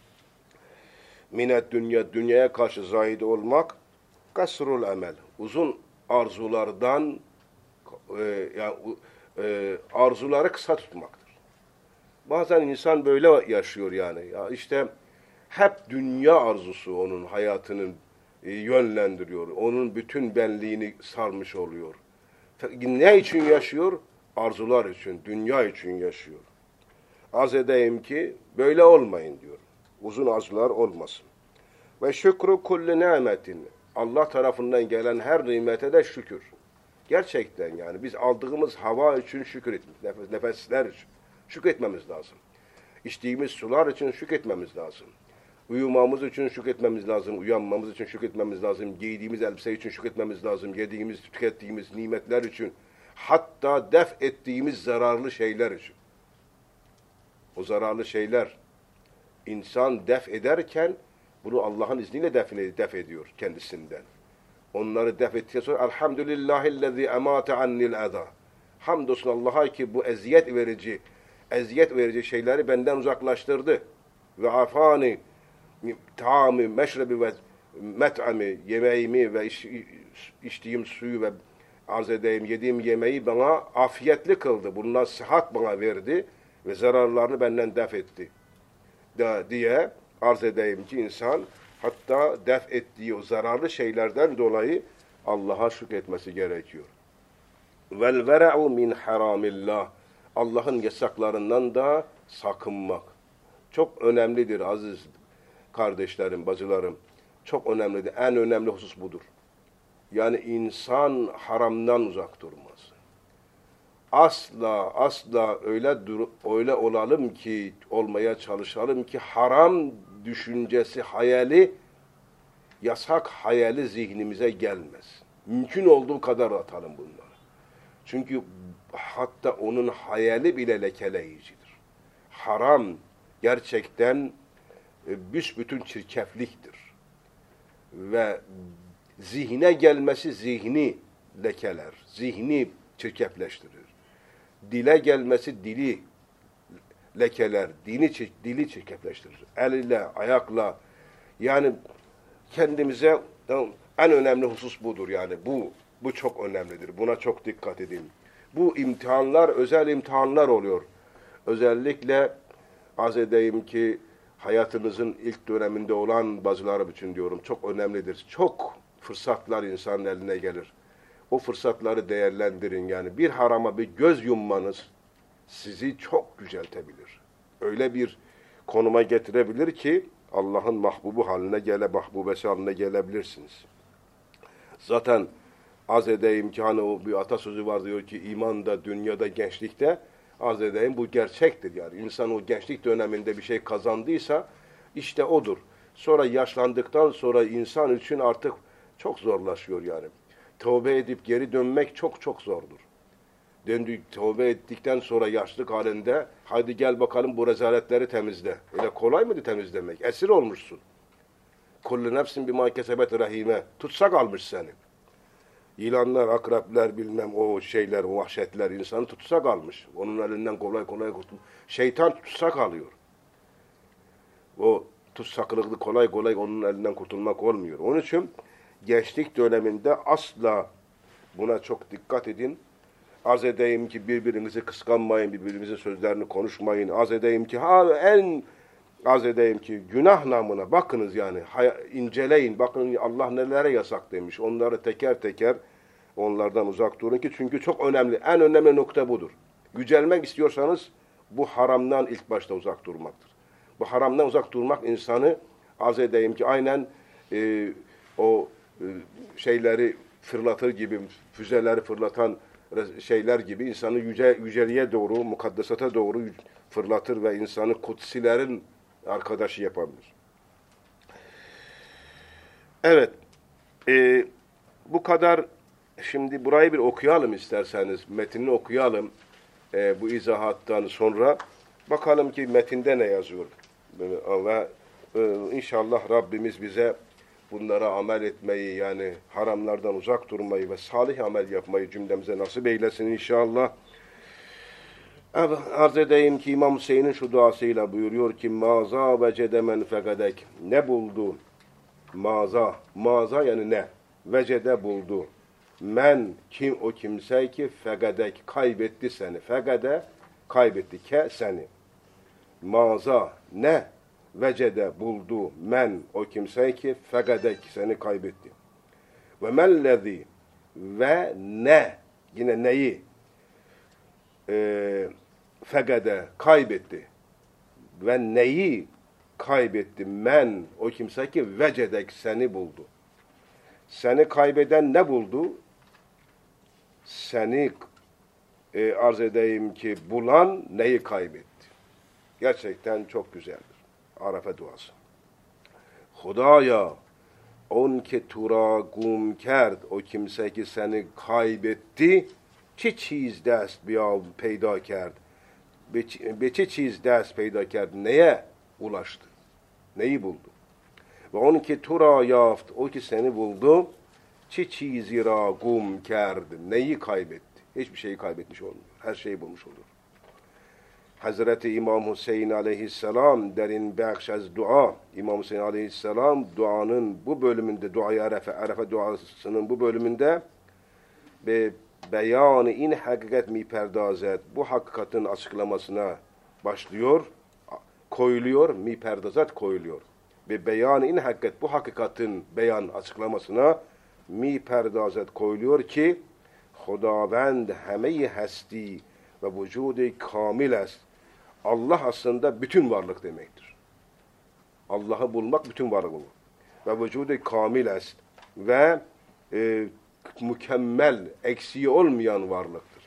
Speaker 1: minet dünya, dünyaya karşı zahid olmak kasrul emel, uzun arzulardan e, yani e, arzuları kısa tutmaktır. Bazen insan böyle yaşıyor yani. Ya işte hep dünya arzusu onun hayatının e, yönlendiriyor. Onun bütün benliğini sarmış oluyor. Ne için yaşıyor? Arzular için, dünya için yaşıyor. Az edeyim ki böyle olmayın diyor. Uzun arzular olmasın. Ve şükrü kulli nimetin. Allah tarafından gelen her nimete de şükür. Gerçekten yani biz aldığımız hava için şükür etmemiz, nefes, nefesler için şükretmemiz lazım. İçtiğimiz sular için şükretmemiz lazım. Uyumamız için şükretmemiz lazım, uyanmamız için şükretmemiz lazım, giydiğimiz elbise için şükretmemiz lazım, yediğimiz, tükettiğimiz nimetler için, hatta def ettiğimiz zararlı şeyler için. O zararlı şeyler, insan def ederken bunu Allah'ın izniyle def, def ediyor kendisinden. Onları def ettikten sonra elhamdülillahillezî emâte annil eda. Hamdolsun Allah'a ki bu eziyet verici, eziyet verici şeyleri benden uzaklaştırdı. Ve afani taami, meşrebi ve met'ami, yemeğimi ve iç, içtiğim suyu ve arz edeyim, yediğim yemeği bana afiyetli kıldı. Bundan sıhhat bana verdi ve zararlarını benden def etti. Da, diye arz edeyim ki insan hatta def ettiği o zararlı şeylerden dolayı Allah'a şükretmesi gerekiyor. Vel vera'u min haramillah. Allah'ın yasaklarından da sakınmak. Çok önemlidir aziz kardeşlerim, bacılarım. Çok önemlidir. En önemli husus budur. Yani insan haramdan uzak durmaz. Asla asla öyle dur öyle olalım ki, olmaya çalışalım ki haram düşüncesi, hayali, yasak hayali zihnimize gelmez. Mümkün olduğu kadar atalım bunları. Çünkü hatta onun hayali bile lekeleyicidir. Haram gerçekten e, büsbütün çirkefliktir. Ve zihne gelmesi zihni lekeler, zihni çirkefleştirir. Dile gelmesi dili lekeler, dini, dili çirkefleştirir. El ile, ayakla, yani kendimize en önemli husus budur yani. Bu, bu çok önemlidir. Buna çok dikkat edin. Bu imtihanlar, özel imtihanlar oluyor. Özellikle az edeyim ki hayatınızın ilk döneminde olan bazıları için diyorum çok önemlidir. Çok fırsatlar insanın eline gelir. O fırsatları değerlendirin yani. Bir harama bir göz yummanız sizi çok yüceltebilir. Öyle bir konuma getirebilir ki Allah'ın mahbubu haline gele, mahbubesi haline gelebilirsiniz. Zaten Arz edeyim ki hani o bir atasözü var diyor ki imanda, dünyada, gençlikte arz edeyim bu gerçektir yani. İnsan o gençlik döneminde bir şey kazandıysa işte odur. Sonra yaşlandıktan sonra insan için artık çok zorlaşıyor yani. Tövbe edip geri dönmek çok çok zordur. Döndük, tövbe ettikten sonra yaşlık halinde haydi gel bakalım bu rezaletleri temizle. Öyle kolay mıydı temizlemek? Esir olmuşsun. Kullu nefsin bima kesebet rahime. Tutsak almış seni. Yılanlar, akrepler bilmem o şeyler, o vahşetler insanı tutsak almış. Onun elinden kolay kolay kurtul. Şeytan tutsak alıyor. O tutsaklıklı kolay kolay onun elinden kurtulmak olmuyor. Onun için gençlik döneminde asla buna çok dikkat edin. Arz edeyim ki birbirinizi kıskanmayın, birbirinizin sözlerini konuşmayın. Arz edeyim ki ha en arz edeyim ki günah namına bakınız yani inceleyin. Bakın Allah nelere yasak demiş. Onları teker teker onlardan uzak durun ki çünkü çok önemli. En önemli nokta budur. Yücelmek istiyorsanız bu haramdan ilk başta uzak durmaktır. Bu haramdan uzak durmak insanı arz edeyim ki aynen e, o e, şeyleri fırlatır gibi, füzeleri fırlatan şeyler gibi insanı yüce, yüceliğe doğru, mukaddesata doğru fırlatır ve insanı kutsilerin arkadaşı yapabilir. Evet, e, bu kadar. Şimdi burayı bir okuyalım isterseniz, metnini okuyalım e, bu izahattan sonra. Bakalım ki metinde ne yazıyor. Ve e, inşallah Rabbimiz bize bunlara amel etmeyi yani haramlardan uzak durmayı ve salih amel yapmayı cümlemize nasip eylesin inşallah. Evet, arz edeyim ki İmam Hüseyin'in şu duasıyla buyuruyor ki maza vecede men fekadek. Ne buldu? Maza. Maza yani ne? Vecede buldu. Men kim o kimse ki fekadek kaybetti seni. Fekade kaybetti ke seni. Maza ne? Vecede buldu men o kimse ki fekadek seni kaybetti. Ve mellezi ve ne? Yine neyi? E, fekade kaybetti. Ve neyi kaybetti? Men o kimse ki vecedek seni buldu. Seni kaybeden ne buldu? Seni e, arz edeyim ki bulan neyi kaybetti? Gerçekten çok güzeldir. Arafa duası. Hudaya on ki tura gum kerd o kimse ki seni kaybetti çi çiz dest biya peyda kerd be çi çiz dest peyda kerd neye ulaştı? Neyi buldu? Ve on ki tura yaft o ki seni buldu çi çizi ra gum kerd neyi kaybetti? Hiçbir şeyi kaybetmiş olmuyor. Her şeyi bulmuş olur. Hazreti İmam Hüseyin aleyhisselam derin bəxş az dua. İmam Hüseyin aleyhisselam duanın bu bölümünde, duayı Arefe, Arefe duasının bu bölümünde ve beyanı in hakikat mi perdazet, bu hakikatin açıklamasına başlıyor, koyuluyor, mi perdazet koyuluyor. Ve beyanı in hakikat, bu hakikatin beyan açıklamasına mi perdazet koyuluyor ki Hudavend heme-i hesti ve vücudu kamil est. Allah aslında bütün varlık demektir. Allah'ı bulmak bütün varlık olur. Ve vücudu kamil est. Ve e, mükemmel, eksiği olmayan varlıktır.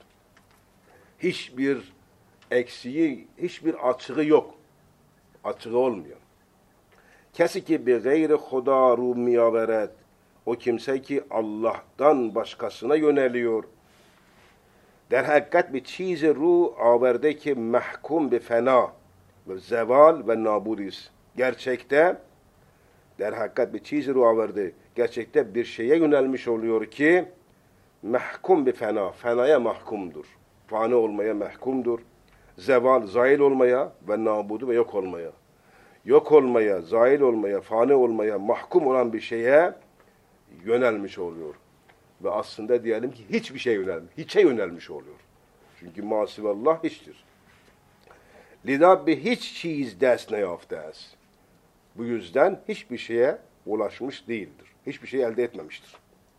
Speaker 1: Hiçbir eksiği, hiçbir açığı yok. Açığı olmayan. Kesi ki bir gayri huda ru miyaveret. O kimse ki Allah'tan başkasına yöneliyor. در حقیقت به چیز رو آورده که محکوم به فنا و زوال و نابودی است. Gerçekte der hakikat bir çiz رو آورده. Gerçekte bir şeye yönelmiş oluyor ki mahkum bir fena, fenaya mahkumdur. Fani olmaya mahkumdur. Zeval, zail olmaya ve nabudu ve yok olmaya. Yok olmaya, zail olmaya, fani olmaya mahkum olan bir şeye yönelmiş oluyor. Ve aslında diyelim ki hiçbir şey yönelmiş, hiçe yönelmiş oluyor. Çünkü masivallah hiçtir. Lida bir hiç çiz dest neyafte es. Bu yüzden hiçbir şeye ulaşmış değildir. Hiçbir şey elde etmemiştir.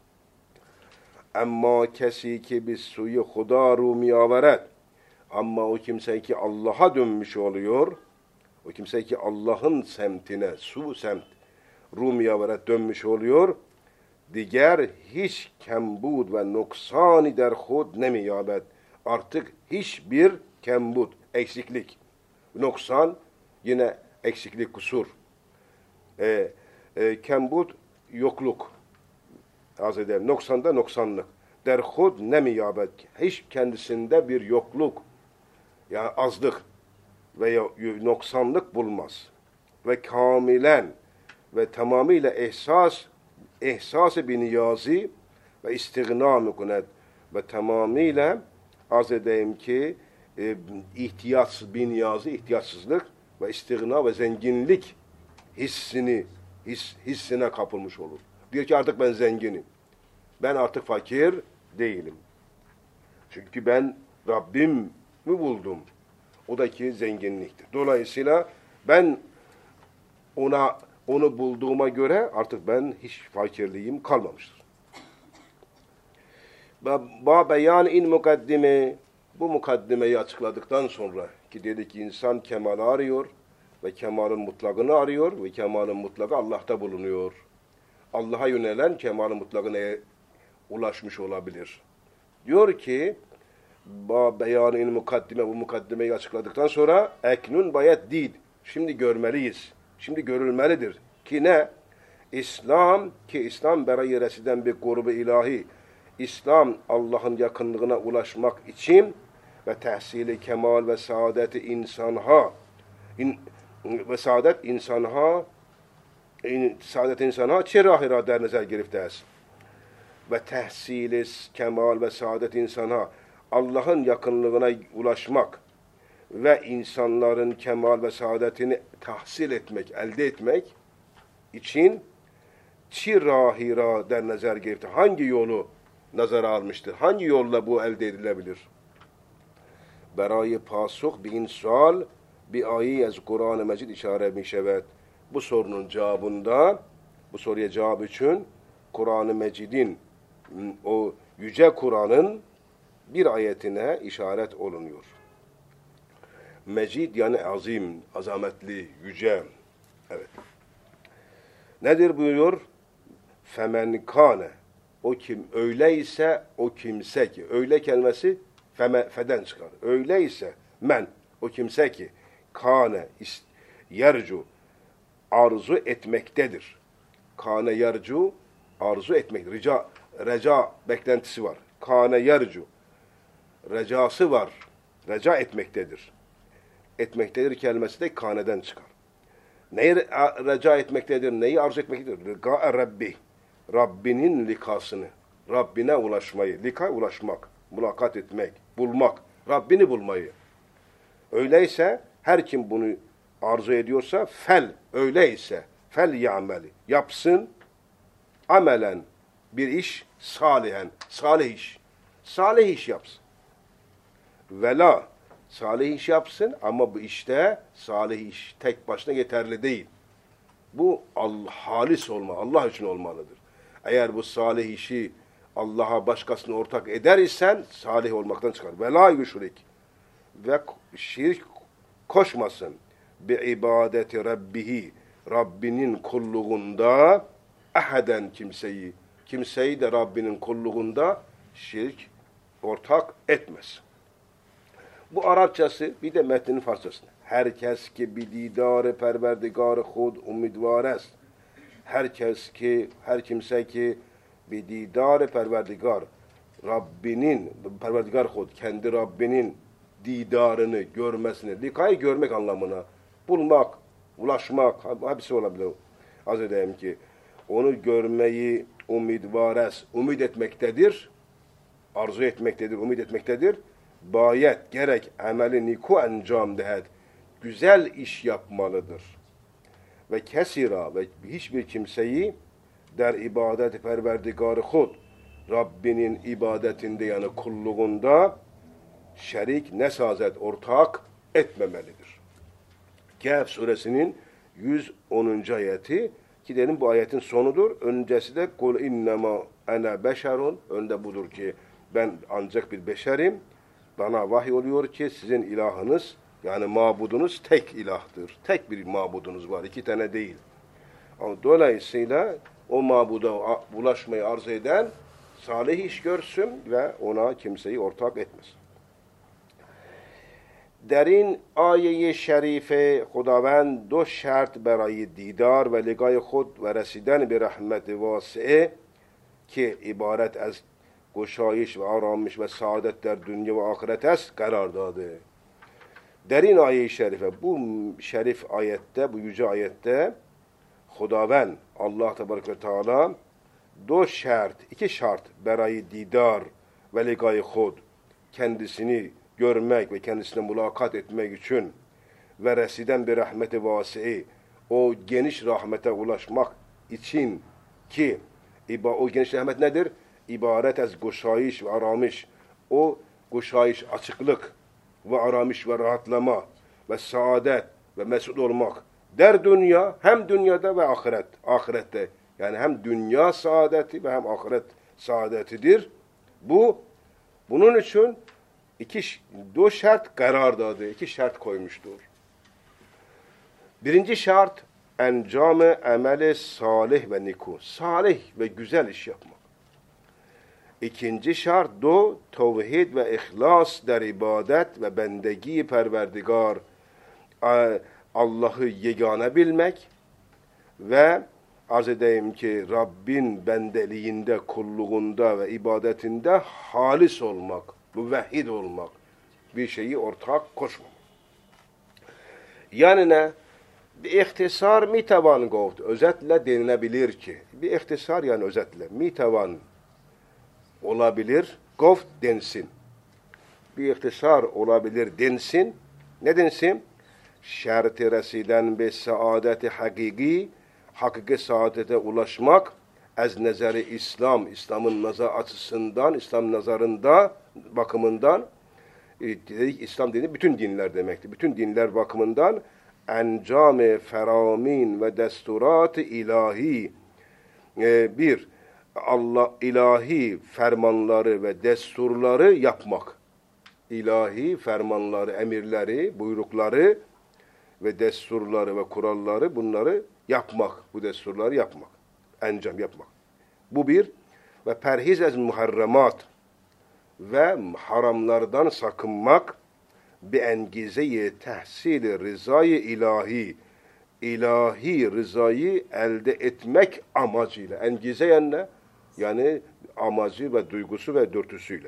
Speaker 1: Ama kesi ki biz suyu huda ru miyaveret. Ama o kimse ki Allah'a dönmüş oluyor. O kimse ki Allah'ın semtine, su semt, ru miyaveret dönmüş oluyor. diğer hiç kembud ve nuksani der khud nemiyabet. Artık hiçbir kembud, eksiklik, noksan yine eksiklik, kusur. E, e, kembud yokluk. Az eder. Noksan da noksanlık. Der khud nemiyabet. Hiç kendisinde bir yokluk, yani azlık veya noksanlık bulmaz. Ve kamilen ve tamamıyla ihsas, ihsas-ı biniyazi ve istigna mekunet. Ve tamamıyla arz edeyim ki e, ihtiyaç, biniyazi, ihtiyaçsızlık ve istigna ve zenginlik hissini, his, hissine kapılmış olur. Diyor ki artık ben zenginim. Ben artık fakir değilim. Çünkü ben Rabbim mi buldum? O da ki zenginliktir. Dolayısıyla ben ona onu bulduğuma göre artık ben hiç fakirliğim kalmamıştır. Ba beyan in mukaddime, bu mukaddimeyi açıkladıktan sonra ki dedi ki insan kemalı arıyor ve kemalın mutlakını arıyor ve kemalın mutlakı Allah'ta bulunuyor. Allah'a yönelen kemalın mutlakına ulaşmış olabilir. Diyor ki ba beyan in mukaddime, bu mukaddimeyi açıkladıktan sonra eknun bayet did. Şimdi görmeliyiz. Şimdi görülmelidir. Ki ne? İslam, ki İslam berayı residen bir grubu ilahi. İslam Allah'ın yakınlığına ulaşmak için ve tehsili kemal ve saadeti insanha in, ve saadet insanha in, saadet insanha çirahira der nezer giriftes. Ve tehsili kemal ve saadet insanha Allah'ın yakınlığına ulaşmak ve insanların kemal ve saadetini tahsil etmek, elde etmek için çirahira der nezer giriftes. Hangi yolu nazara almıştır? Hangi yolla bu elde edilebilir? Berayı pasuk bin sual bi ayi az Kur'an-ı Mecid işare mişevet. Bu sorunun cevabında, bu soruya cevap için Kur'an-ı Mecid'in, o yüce Kur'an'ın bir ayetine işaret olunuyor. Mecid yani azim, azametli, yüce. Evet. Nedir buyuruyor? Femen kâne. O kim öyleyse, o kimse ki, öyle kelimesi feme, feden çıkar. Öyleyse men, o kimse ki kâne yercu, arzu etmektedir. Kâne yercu, arzu etmek, rica, reca beklentisi var. Kâne yercu, recası var, reca etmektedir. Etmektedir kelimesi de kâneden çıkar. Neyi reca etmektedir, neyi arzu etmektedir? Liqa Rabbi, Rabbinin likasını, Rabbine ulaşmayı, lika ulaşmak, mulakat etmek, bulmak, Rabbini bulmayı. Öyleyse her kim bunu arzu ediyorsa fel, öyleyse fel ya'meli, yapsın amelen bir iş, salihen, salih iş, salih iş yapsın. Vela, salih iş yapsın ama bu işte salih iş tek başına yeterli değil. Bu Allah, halis olma, Allah için olmalıdır. Eğer bu salih işi Allah'a başkasını ortak eder isen salih olmaktan çıkar. Ve la yüşrik. Ve şirk koşmasın. Bi ibadeti rabbihi. Rabbinin kulluğunda ahaden kimseyi. Kimseyi de Rabbinin kulluğunda şirk ortak etmez. Bu Arapçası bir de metnin Farsçasını. Herkes ki bir didar-ı perverdigar-ı khud umidvar est. Herkes ki, her kimse ki bir didar-ı perverdigar, Rabbinin, perverdigar khud, kendi Rabbinin didarını, görmesini, likayı görmek anlamına, bulmak, ulaşmak, hepsi olabilir. Az edeyim ki, onu görmeyi umidvar est, umid etmektedir, arzu etmektedir, umid etmektedir. Bayet, gerek ameli niku encam dehet, güzel iş yapmalıdır. Ve kesira ve hiçbir kimseyi der ibadet perverdigar khud, Rabbinin ibadetinde yani kulluğunda şerik, nesazet, ortak etmemelidir. Kehf suresinin yüz onuncu ayeti ki dedim bu ayetin sonudur. Öncesi de kul innema ene beşerun, önde budur ki ben ancak bir beşerim. Bana vahiy oluyor ki sizin ilahınız yani mabudunuz tek ilahtır. Tek bir mabudunuz var. İki tane değil. Ama dolayısıyla o mabuda ulaşmayı arzu eden salih iş görsün ve ona kimseyi ortak etmesin. در این آیه شریف خداوند دو شرط برای دیدار و لقای خود و رسیدن به رحمت واسعه که عبارت از گشایش و آرامش و سعادت در دنیا و آخرت است قرار داده. در این آیه şerife, bu şerif ayette, bu yüce ayette Hudaven, Allah Tebarek ve Teala do şart, iki şart berayı didar ve ligay hud, kendisini görmek ve kendisine mulakat etmek için ve residen bir rahmeti vasi'i, o geniş rahmete ulaşmak için ki o geniş rahmet nedir? İbaret az guşayiş ve aramış. O guşayiş, açıklık ve aramış ve rahatlama ve saadet ve mesut olmak. Der dünya, hem dünyada ve ahiret, ahirette. Yani hem dünya saadeti ve hem ahiret saadetidir. Bu, bunun için iki do şart karar dadı, iki şart koymuştur. Birinci şart, encam-ı emeli salih ve niku. Salih ve güzel iş yapmak. İkinci şart, do tevhid ve ihlas der ibadet ve bendegi perverdigar. Allah'ı yegane bilmek ve arz edeyim ki Rabbin bendeliğinde, kulluğunda ve ibadetinde halis olmak, müvehhid olmak, bir şeyi ortak koşmamak. Yani ne? Bir ihtisar mitavan gavt, özetle denilebilir ki, bir ihtisar yani özetle, mitavan olabilir, gavt densin. Bir ihtisar olabilir densin, ne densin? Şert-i residen be saadeti hakiki, hakiki saadete ulaşmak, az nezeri İslam, İslam'ın nazar açısından, İslam nazarında, bakımından, dedik, İslam dediği bütün dinler demektir. Bütün dinler bakımından encam-ı feramin ve desturat-ı ilahi, ee, bir, Allah ilahi fermanları ve desturları yapmak. İlahi fermanları, emirleri, buyrukları ve desturları ve kuralları, bunları yapmak. Bu desturları yapmak. Encam yapmak. Bu bir. Ve perhiz ez muharremat ve haramlardan sakınmak bi engize-i tehsil-i rızayı ilahi. İlahi rızayı elde etmek amacıyla. Engize yani ne? Yani amacı ve duygusu ve dürtüsüyle.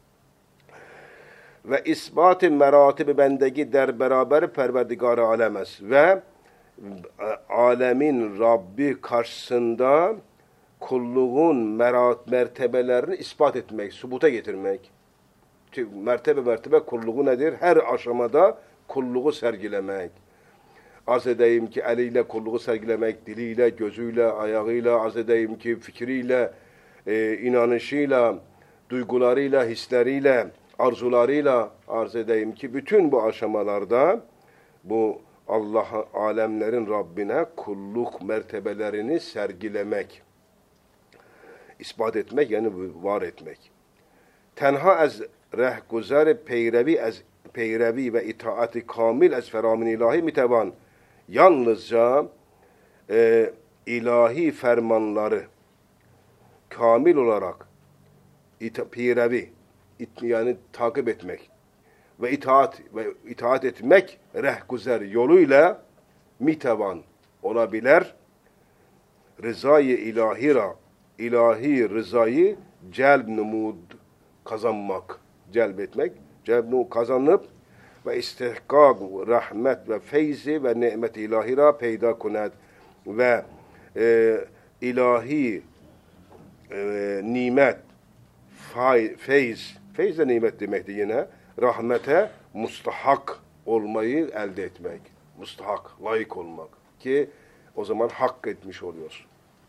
Speaker 1: Ve isbat-ı meratib-i bendegi der beraber perverdigar-ı alemez. Ve alemin Rabbi karşısında kulluğun merat mertebelerini ispat etmek, subuta getirmek. Mertebe mertebe kulluğu nedir? Her aşamada kulluğu sergilemek. Arz edeyim ki eliyle kulluğu sergilemek, diliyle, gözüyle, ayağıyla, arz edeyim ki fikriyle, e, inanışıyla, duygularıyla, hisleriyle, arzularıyla, arz edeyim ki bütün bu aşamalarda bu Allah alemlerin Rabbine kulluk mertebelerini sergilemek, ispat etmek yani var etmek. Tenha az rehguzar peyrevi az peyrevi ve itaati kamil az feramin ilahi mitevan. Yalnızca e, ilahi fermanları kamil olarak ita, peyrevi it, yani takip etmek ve itaat ve itaat etmek rehguzer yoluyla mitevan olabilir. Rızayı ilahira, ilahi rızayı celb numud kazanmak, celbetmek, celb kazanıp ve istihkak rahmet ve feyzi ve nimet ilahira peyda kunet ve e, ilahi e, nimet, fay, feyz, feyz de nimet demekti yine, rahmete mustahak olmayı elde etmek. Mustahak, layık olmak. Ki o zaman hak etmiş oluyorsun.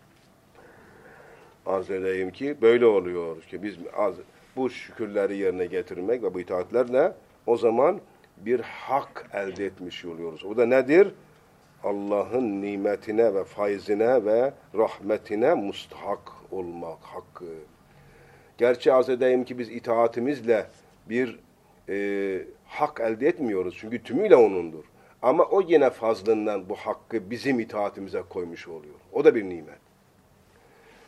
Speaker 1: Arz edeyim ki böyle oluyor ki biz az, bu şükürleri yerine getirmek ve bu itaatlerle o zaman bir hak elde etmiş oluyoruz. O da nedir? Allah'ın nimetine ve faizine ve rahmetine mustahak olmak hakkı. Gerçi arz edeyim ki biz itaatimizle bir e, hak elde etmiyoruz. Çünkü tümüyle O'nundur. Ama O yine fazlından bu hakkı bizim itaatimize koymuş oluyor. O da bir nimet.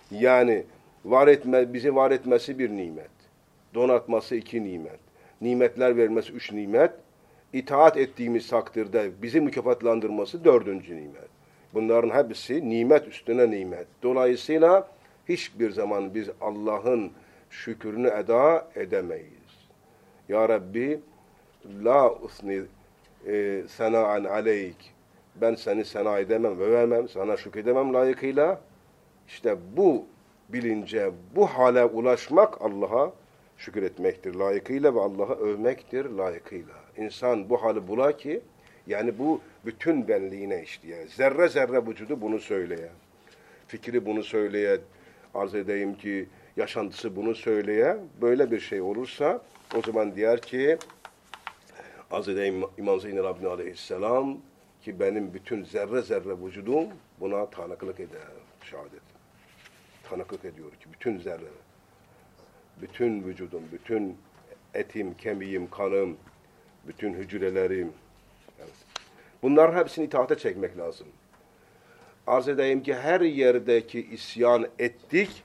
Speaker 1: Yani var etme, bizi var etmesi bir nimet. Donatması iki nimet. Nimetler vermesi üç nimet. İtaat ettiğimiz takdirde bizi mükafatlandırması dördüncü nimet. Bunların hepsi nimet üstüne nimet. Dolayısıyla hiçbir zaman biz Allah'ın şükrünü eda edemeyiz. Ya Rabbi, la usni e, sena'an aleyk. Ben seni sena edemem, övemem, sana şükredemem layıkıyla. İşte bu bilince, bu hale ulaşmak Allah'a şükür etmektir layıkıyla ve Allah'a övmektir layıkıyla. İnsan bu hali bula ki, yani bu bütün benliğine işleyen, zerre zerre vücudu bunu söyleyen, fikri bunu söyleyen, arz edeyim ki yaşantısı bunu söyleye, böyle bir şey olursa o zaman diyor ki arz edeyim İmam Zeynel Abidin Aleyhisselam ki benim bütün zerre zerre vücudum buna tanıklık eder, şehadet. Tanıklık ediyor ki bütün zerre, bütün vücudum, bütün etim, kemiğim, kanım, bütün hücrelerim. Evet. Bunların hepsini itaate çekmek lazım. Arz edeyim ki her yerdeki isyan ettik,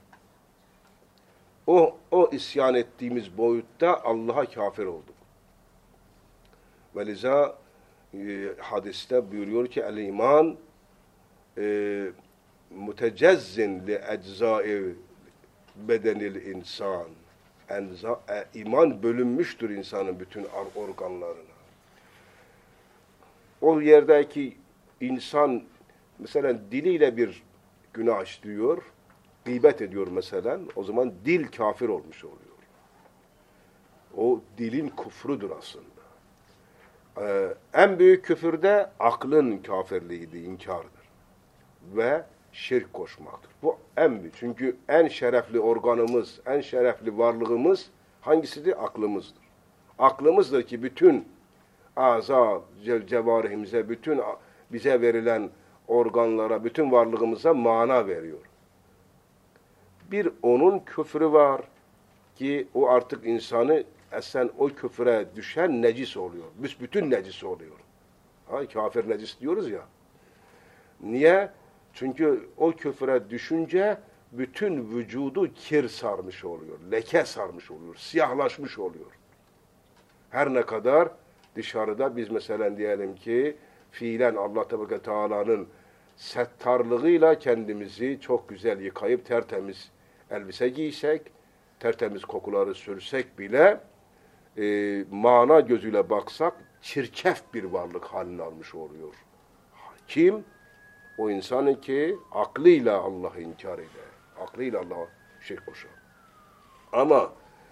Speaker 1: o, o isyan ettiğimiz boyutta Allah'a kafir olduk. Ve liza e, hadiste buyuruyor ki el-iman e, mütecezzin li eczai bedenil insan. Enza, e, iman bölünmüştür insanın bütün organlarına. O yerdeki insan mesela diliyle bir günah işliyor, gıybet ediyor mesela, o zaman dil kafir olmuş oluyor. O dilin küfrüdür aslında. Ee, en büyük küfür de aklın kafirliğidir, inkardır. Ve şirk koşmaktır. Bu en büyük. Çünkü en şerefli organımız, en şerefli varlığımız hangisidir? Aklımızdır. Aklımızdır ki bütün aza, cevarihimize, bütün bize verilen organlara, bütün varlığımıza mana veriyor. Bir onun küfrü var ki o artık insanı esen o küfre düşen necis oluyor. Büsbütün necis oluyor. Ha, kafir necis diyoruz ya. Niye? Çünkü o küfre düşünce bütün vücudu kir sarmış oluyor. Leke sarmış oluyor. Siyahlaşmış oluyor. Her ne kadar dışarıda biz mesela diyelim ki fiilen Allah Teala'nın settarlığıyla kendimizi çok güzel yıkayıp tertemiz elbise giysek, tertemiz kokuları sürsek bile e, mana gözüyle baksak çirkef bir varlık halini almış oluyor. Kim? O insanın ki aklıyla Allah'ı inkar eder. Aklıyla Allah'a şirk koşar. Ama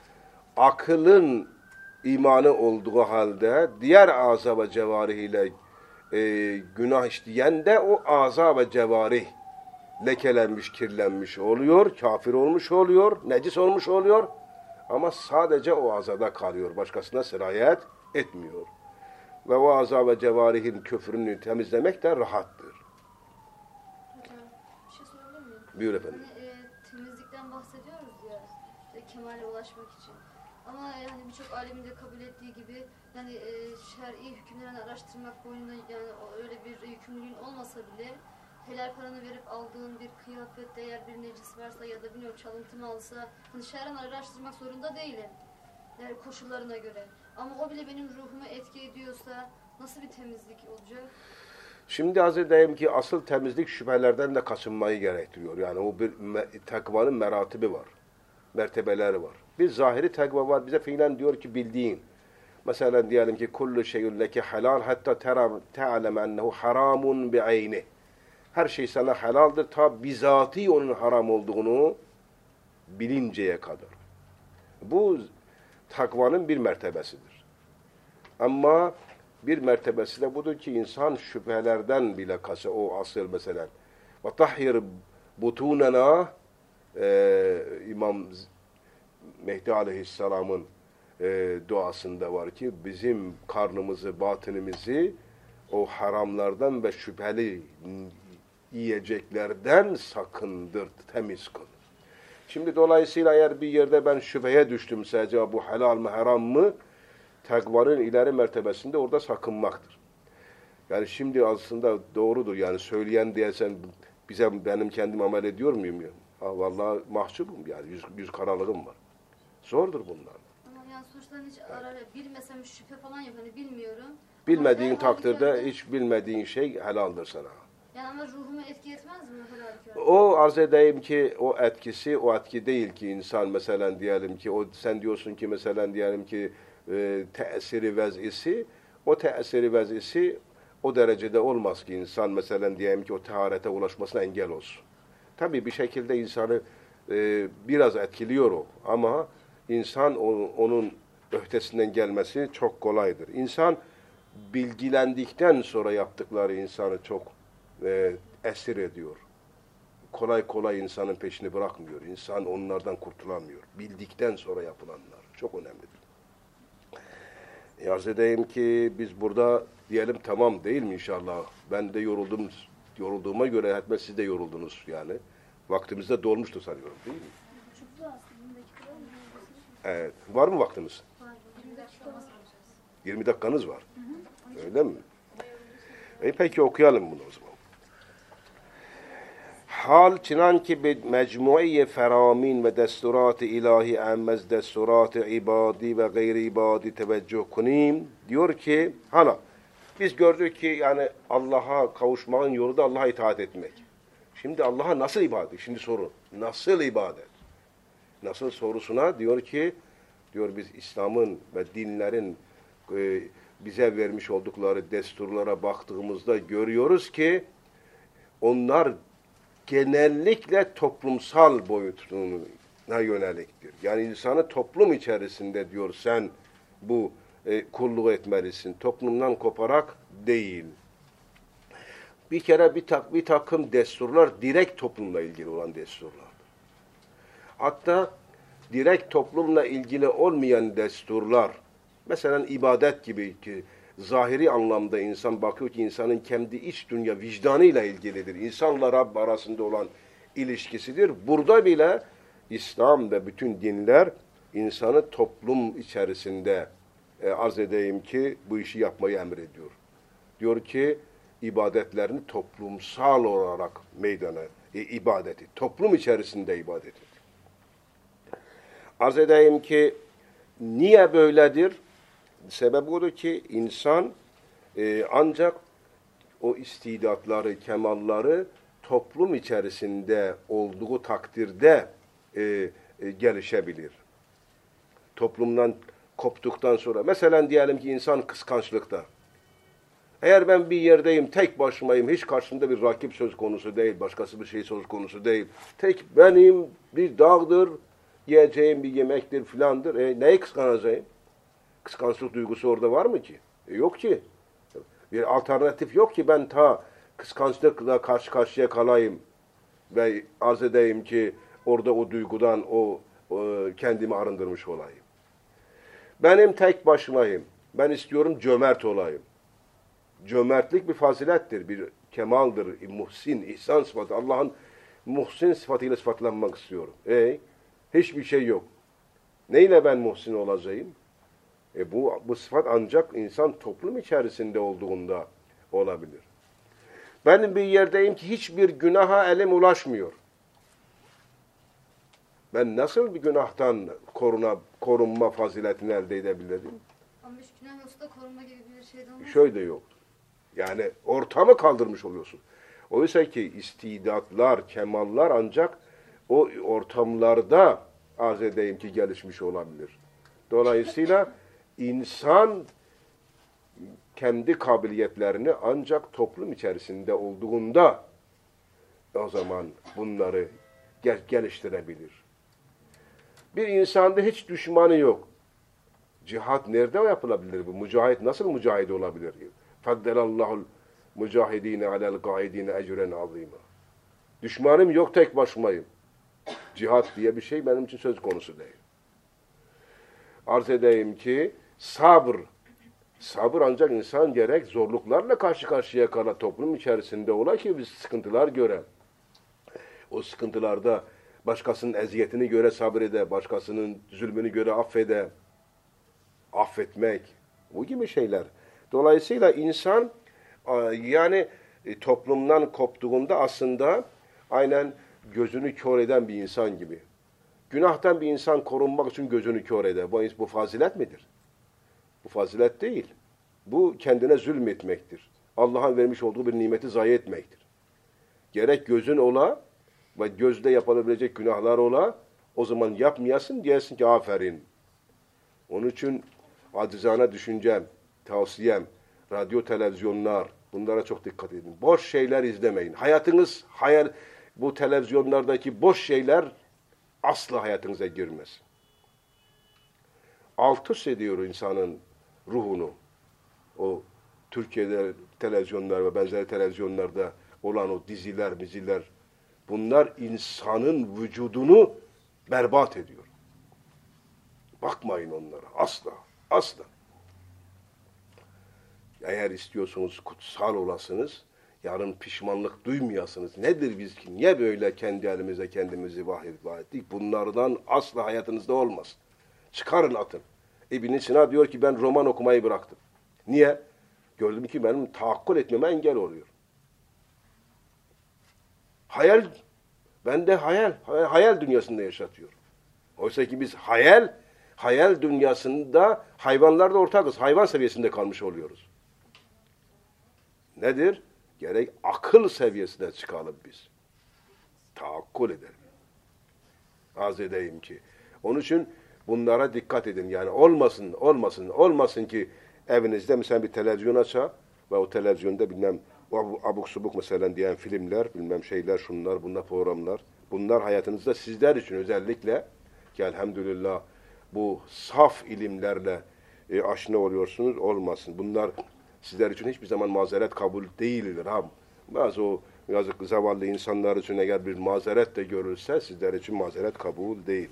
Speaker 1: akılın imanı olduğu halde diğer aza ve cevarihiyle e, günah işleyen de o aza ve cevarih lekelenmiş, kirlenmiş oluyor, kafir olmuş oluyor, necis olmuş oluyor. Ama sadece o azada kalıyor. Başkasına sirayet etmiyor. Ve o aza ve cevarihin küfrünü temizlemek de rahattır.
Speaker 2: Hocam, bir şey sorabilir miyim?
Speaker 1: Buyur efendim.
Speaker 2: Hani e, temizlikten bahsediyoruz ya, e, kemale ulaşmak için. Ama yani birçok alemin de kabul ettiği gibi yani e, şer'i hükümlerini araştırmak boyunda yani o, öyle bir yükümlülüğün olmasa bile helal paranı verip aldığın bir kıyafette eğer bir necis varsa ya da bilmiyorum çalıntı malsa hani şer'en araştırmak zorunda değilim. Yani koşullarına göre. Ama o bile benim ruhumu etki ediyorsa nasıl bir temizlik olacak?
Speaker 1: Şimdi arz edeyim ki asıl temizlik şüphelerden de kaçınmayı gerektiriyor. Yani o bir me takvanın meratibi var. Mertebeleri var. Bir zahiri takva var. Bize fiilen diyor ki bildiğin. Mesela diyelim ki kullu şeyun leke halal hatta te'alem ennehu haramun bi'ayni. Her şey sana helaldir ta bizatihi onun haram olduğunu bilinceye kadar. Bu takvanın bir mertebesidir. Ama bir mertebesi de budur ki insan şüphelerden bile kaça o asıl mesela. Ve tahhir butunena e, İmam Mehdi Aleyhisselam'ın e, duasında var ki bizim karnımızı, batınımızı o haramlardan ve şüpheli yiyeceklerden sakındır, temiz kıl. Şimdi dolayısıyla eğer bir yerde ben şüpheye düştümse acaba bu helal mı, haram mı? Takvanın ileri mertebesinde orada sakınmaktır. Yani şimdi aslında doğrudur. Yani söyleyen diyesen bize benim kendim amel ediyor muyum? Ha, vallahi mahcubum yani. Yüz, yüz karalığım var. Zordur bunlar.
Speaker 2: Ama yani sonuçlarını hiç arar, bilmesem şüphe falan yok. Hani bilmiyorum.
Speaker 1: Bilmediğin
Speaker 2: Ama
Speaker 1: takdirde
Speaker 2: halükarda-
Speaker 1: hiç bilmediğin şey helaldir sana.
Speaker 2: Yani ama ruhumu etki etmez mi her halükarda?
Speaker 1: O arz edeyim ki o etkisi o etki değil ki insan mesela diyelim ki o sen diyorsun ki mesela diyelim ki e, tesiri vezisi o tesiri vezisi o derecede olmaz ki insan mesela diyelim ki o taharete ulaşmasına engel olsun. Tabii bir şekilde insanı e, biraz etkiliyor o ama insan o, onun öhtesinden gelmesi çok kolaydır. İnsan bilgilendikten sonra yaptıkları insanı çok e, esir ediyor. Kolay kolay insanın peşini bırakmıyor. İnsan onlardan kurtulamıyor. Bildikten sonra yapılanlar. Çok önemlidir. E, arz edeyim ki biz burada diyelim tamam değil mi inşallah? Ben de yoruldum. Yorulduğuma göre hatta siz de yoruldunuz yani. Vaktimiz de dolmuştu sanıyorum değil mi?
Speaker 2: Çubuklu aslında dakika mı?
Speaker 1: Evet. Var mı vaktiniz?
Speaker 2: yirmi dakika nasıl alacağız?
Speaker 1: yirmi dakikanız var. Hı hı. Öyle mi? E peki okuyalım bunu o zaman. Hal çinanki bir mecmuiye feramin ve desturat-ı ilahi emmez desturat-ı ibadi ve gayri ibadi teveccüh kunim diyor ki hala biz gördük ki yani Allah'a kavuşmanın yolu da Allah'a itaat etmek. Şimdi Allah'a nasıl ibadet? Şimdi soru. Nasıl ibadet? Nasıl sorusuna diyor ki diyor biz İslam'ın ve dinlerin e, bize vermiş oldukları desturlara baktığımızda görüyoruz ki onlar genellikle toplumsal boyutuna yöneliktir. Yani insanı toplum içerisinde diyor sen bu e, kulluğu etmelisin. Toplumdan koparak değil. Bir kere bir, tak, bir takım desturlar direkt toplumla ilgili olan desturlar. Hatta direkt toplumla ilgili olmayan desturlar, mesela ibadet gibi ki zahiri anlamda insan bakıyor ki insanın kendi iç dünya vicdanıyla ilgilidir. İnsanla Rabb arasında olan ilişkisidir. Burada bile İslam ve bütün dinler insanı toplum içerisinde e, arz edeyim ki bu işi yapmayı emrediyor. Diyor ki ibadetlerini toplumsal olarak meydana, e, ibadeti, toplum içerisinde ibadeti. Arz edeyim ki niye böyledir? Sebep odur ki insan e, ancak o istidatları, kemalları toplum içerisinde olduğu takdirde e, e, gelişebilir. Toplumdan koptuktan sonra, mesela diyelim ki insan kıskançlıkta. Eğer ben bir yerdeyim, tek başımayım, hiç karşımda bir rakip söz konusu değil, başkası bir şey söz konusu değil. Tek benim, bir dağdır, yiyeceğim bir yemektir filandır. E, neyi kıskanacağım? Kıskançlık duygusu orada var mı ki? E, yok ki. Bir alternatif yok ki ben ta kıskançlıkla karşı karşıya kalayım ve arz edeyim ki orada o duygudan o, o kendimi arındırmış olayım. Benim tek başımayım. Ben istiyorum cömert olayım. Cömertlik bir fazilettir, bir kemaldir, muhsin, ihsan sıfatı. Allah'ın muhsin sıfatıyla sıfatlanmak istiyorum. E, hiçbir şey yok. Neyle ben muhsin olacağım? E bu, bu sıfat ancak insan toplum içerisinde olduğunda olabilir. Benim bir yerdeyim ki hiçbir günaha elim ulaşmıyor. Ben nasıl bir günahtan koruna, korunma faziletini elde edebilirim?
Speaker 2: Ama hiç günah yoksa da korunma gibi bir şeyden olmaz.
Speaker 1: Şöyle yok. Yani ortamı kaldırmış oluyorsun. Oysa ki istidatlar, kemallar ancak o ortamlarda arz edeyim ki gelişmiş olabilir. Dolayısıyla insan kendi kabiliyetlerini ancak toplum içerisinde olduğunda o zaman bunları gel geliştirebilir. Bir insanda hiç düşmanı yok. Cihat nerede yapılabilir bu? Mücahit nasıl mücahid olabilir? Faddelallahul mücahidine alel gaidine ecren azîmâ. Düşmanım yok, tek başımayım. Cihat diye bir şey benim için söz konusu değil. Arz edeyim ki sabır. Sabır ancak insan gerek zorluklarla karşı karşıya kala toplum içerisinde ola ki biz sıkıntılar göre. O sıkıntılarda başkasının eziyetini göre sabrede, başkasının zulmünü göre affede. Affetmek. Bu gibi şeyler. Dolayısıyla insan yani toplumdan koptuğunda aslında aynen gözünü kör eden bir insan gibi. Günahtan bir insan korunmak için gözünü kör eder. Bu, bu fazilet midir? Bu fazilet değil. Bu kendine zulmetmektir. Allah'ın vermiş olduğu bir nimeti zayi etmektir. Gerek gözün ola ve gözde yapılabilecek günahlar ola, o zaman yapmayasın, diyesin ki aferin. Onun için acizane düşüncem, tavsiyem, radyo, televizyonlar, bunlara çok dikkat edin. Boş şeyler izlemeyin. Hayatınız, hayal, bu televizyonlardaki boş şeyler asla hayatınıza girmez. Alt üst ediyor insanın ruhunu. O Türkiye'de televizyonlar ve benzeri televizyonlarda olan o diziler, miziler, bunlar insanın vücudunu berbat ediyor. Bakmayın onlara. Asla. Asla. Eğer istiyorsunuz kutsal olasınız, yarın pişmanlık duymayasınız. Nedir biz ki? Niye böyle kendi elimize kendimizi vahyettik? Bunlardan asla hayatınızda olmaz. Çıkarın atın. İbn Sina diyor ki ben roman okumayı bıraktım. Niye? Gördüm ki benim tahakkül etmeme engel oluyor. Hayal, ben de hayal, hayal dünyasında yaşatıyor. Oysa ki biz hayal, hayal dünyasında hayvanlarla ortakız. Hayvan seviyesinde kalmış oluyoruz. Nedir? Gerek akıl seviyesine çıkalım biz. Tahakkül edelim. Az edeyim ki. Onun için bunlara dikkat edin. Yani olmasın, olmasın, olmasın ki evinizde mesela bir televizyon açar ve o televizyonda bilmem abuk subuk mesela diyen filmler, bilmem şeyler, şunlar, bunlar programlar. Bunlar hayatınızda sizler için özellikle ki elhamdülillah bu saf ilimlerle e, aşina oluyorsunuz, olmasın. Bunlar sizler için hiçbir zaman mazeret kabul değildir. Ha. Bazı o yazık zavallı insanlar için eğer bir mazeret de görülse sizler için mazeret kabul değil.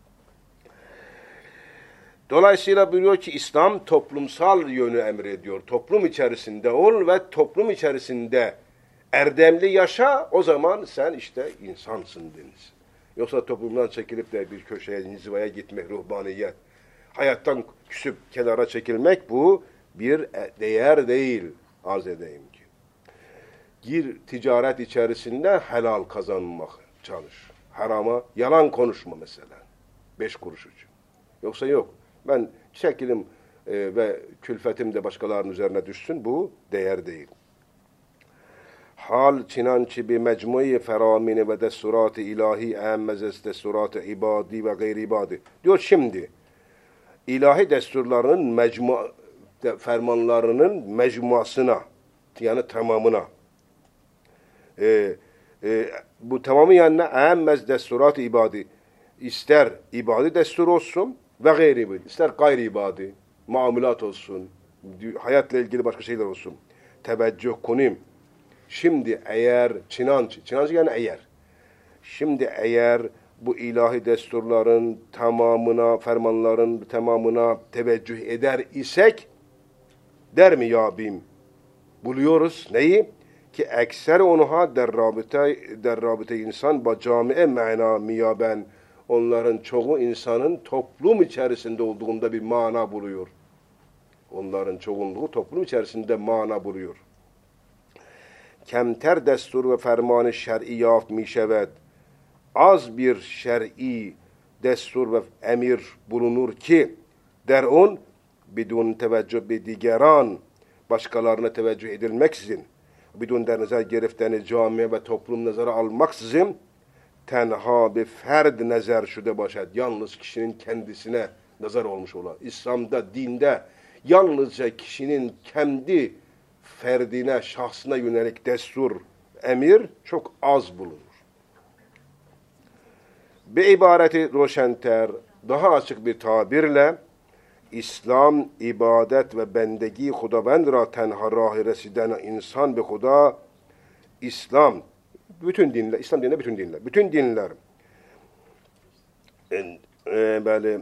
Speaker 1: Dolayısıyla buyuruyor ki İslam toplumsal yönü emrediyor. Toplum içerisinde ol ve toplum içerisinde erdemli yaşa, o zaman sen işte insansın deniz. Yoksa toplumdan çekilip de bir köşeye, nizvaya gitmek, ruhbaniyet, hayattan küsüp kenara çekilmek bu bir değer değil, arz edeyim ki. Gir ticaret içerisinde helal kazanmak çalış. Harama yalan konuşma mesela. Beş kuruş için. Yoksa yok. Ben çekilim e, ve külfetim de başkalarının üzerine düşsün. Bu değer değil. Hal çinançı bir mecmui feramini ve desturat-ı ilahi emmezes desturat-ı ibadi ve gayri ibadi. Diyor şimdi, ilahi desturlarının mecmu de, fermanlarının mecmuasına, yani tamamına. E, e, bu tamamı yani emmez desturat-ı ibadi. İster ibadi destur olsun, ve gayri ibadi. İster gayri ibadi, muamelat olsun, hayatla ilgili başka şeyler olsun. Teveccüh konuyum. Şimdi eğer çinanç, çinanç yani eğer. Şimdi eğer bu ilahi desturların tamamına, fermanların tamamına teveccüh eder isek, der mi ya bim? Buluyoruz neyi? Ki ekser onuha der rabite, der rabite insan ba camiye mena miyaben. Onların çoğu insanın toplum içerisinde olduğunda bir mana buluyor. Onların çoğunluğu toplum içerisinde mana buluyor. Kemter destur ve fermanı şer'i yaft mişevet. Az bir şer'i destur ve emir bulunur ki der on bidun teveccüh bi digeran, başkalarına teveccüh edilmeksizin, bidun der nazar gerifteni cami ve toplum nazara almaksızın tenha bir ferd nezer şude başet. Yalnız kişinin kendisine nazar olmuş olan. İslam'da, dinde yalnızca kişinin kendi ferdine, şahsına yönelik destur, emir çok az bulunur. Bir ibareti roşenter, daha açık bir tabirle İslam, ibadet ve bendegi Hudavend ra tenha rahi residen insan be Huda, İslam, bütün dinler, İslam dinleri bütün dinler, bütün dinler e, e, böyle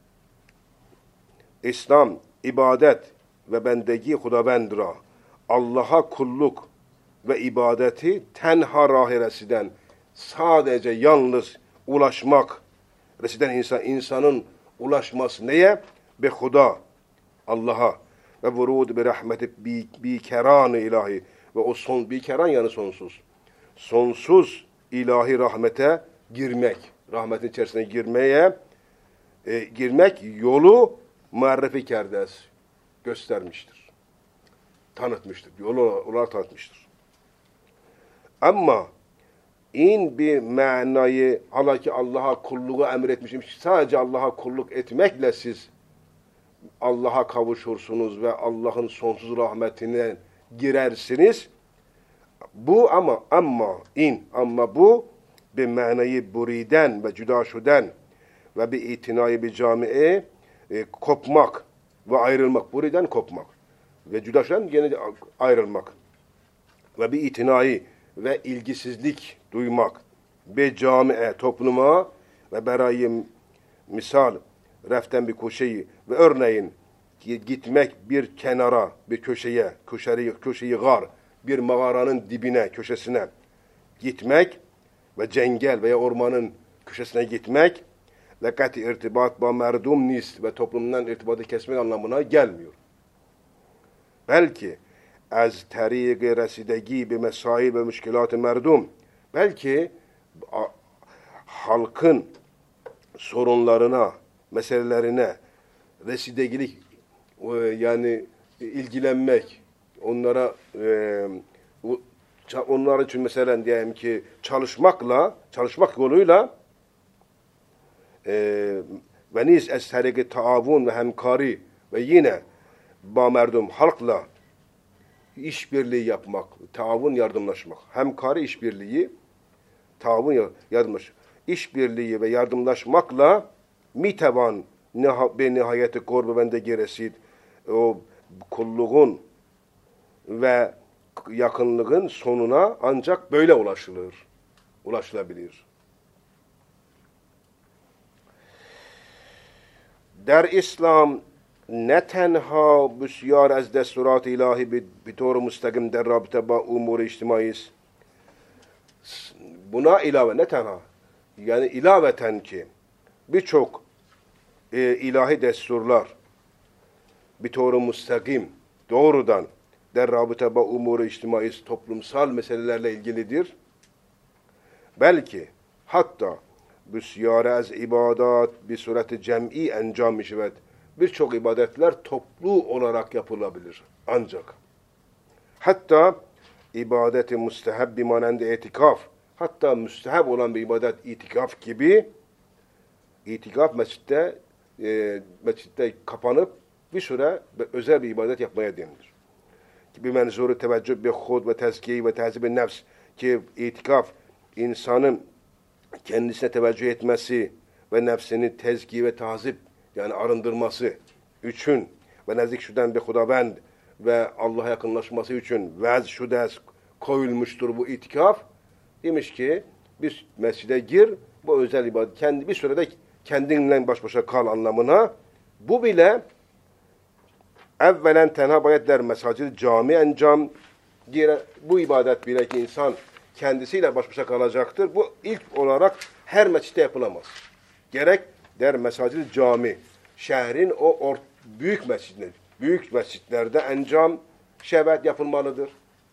Speaker 1: İslam, ibadet ve bendegi Hudavend ra, Allah'a kulluk ve ibadeti tenha rahi residen, sadece yalnız ulaşmak, residen insan, insanın ulaşması neye? Be Huda, Allah'a ve vurud bi rahmeti bi, bi keran ilahi ve o son bi keran yani sonsuz. Sonsuz ilahi rahmete girmek, rahmetin içerisine girmeye e, girmek yolu muarrefi kerdes göstermiştir. Tanıtmıştır. Yolu olarak tanıtmıştır. Ama in bir manayı, hala ki Allah'a kulluğu emretmişmiş, sadece Allah'a kulluk etmekle siz Allah'a kavuşursunuz ve Allah'ın sonsuz rahmetine girersiniz. Bu ama ama in ama bu bir manayı buriden ve cüdaşuden ve bir itinayı bir camiye e, kopmak ve ayrılmak. Buriden kopmak ve cüdaşuden yine ayrılmak ve bir itinayı ve ilgisizlik duymak. Bir camiye, topluma ve berayim misal reften bir köşeyi ve örneğin gitmek bir kenara, bir köşeye, köşeyi, köşeyi gar, bir mağaranın dibine, köşesine gitmek ve cengel veya ormanın köşesine gitmek ve kati irtibat ba merdum nis ve toplumdan irtibatı kesmek anlamına gelmiyor. Belki az tariq-i residegi bi mesail ve müşkilat-ı merdum, belki halkın sorunlarına, meselelerine residegilik yani ilgilenmek, onlara e, onlar için mesela diyelim ki çalışmakla, çalışmak yoluyla e, ve niz es tariq-i taavun ve hemkari ve yine ba merdum halkla işbirliği yapmak, taavun yardımlaşmak, hemkari işbirliği, taavun yardımlaşmak, işbirliği ve yardımlaşmakla mitevan be nihayeti korbe bende geresid o kulluğun ve yakınlığın sonuna ancak böyle ulaşılır, ulaşılabilir. Der İslam ne tenha büsyar az desturat ilahi bitor müstakim der rabite ba umur içtimaiyiz. Buna ilave ne tenha? Yani ilaveten ki birçok e, ilahi desturlar bitor müstakim doğrudan der rabite ba umur içtimaiyiz toplumsal meselelerle ilgilidir. Belki hatta büsyar az ibadat bir sureti cem'i encam işvet. Birçok ibadetler toplu olarak yapılabilir. Ancak hatta ibadeti müstehab bimanende itikaf, hatta müstehab olan bir ibadet itikaf gibi itikaf mescitte e, mescitte kapanıp bir süre özel bir ibadet yapmaya denilir. Bir menzuru teveccüh bir hud ve tezkiye ve tehzib-i nefs ki itikaf insanın kendisine teveccüh etmesi ve nefsini tezkiye ve tahzip yani arındırması için ve nezik şuden bir hudavend ve Allah'a yakınlaşması için vez şudes koyulmuştur bu itikaf. Demiş ki bir mescide gir, bu özel ibadet, kendi bir sürede kendinle baş başa kal anlamına. Bu bile evvelen tenha bayet der mesacid cami encam bu ibadet bile ki insan kendisiyle baş başa kalacaktır. Bu ilk olarak her mescitte yapılamaz. Gerek der mesacid cami. Şehrin o or, büyük mescidler, büyük mescitlerde encam şebet yapılmalıdır.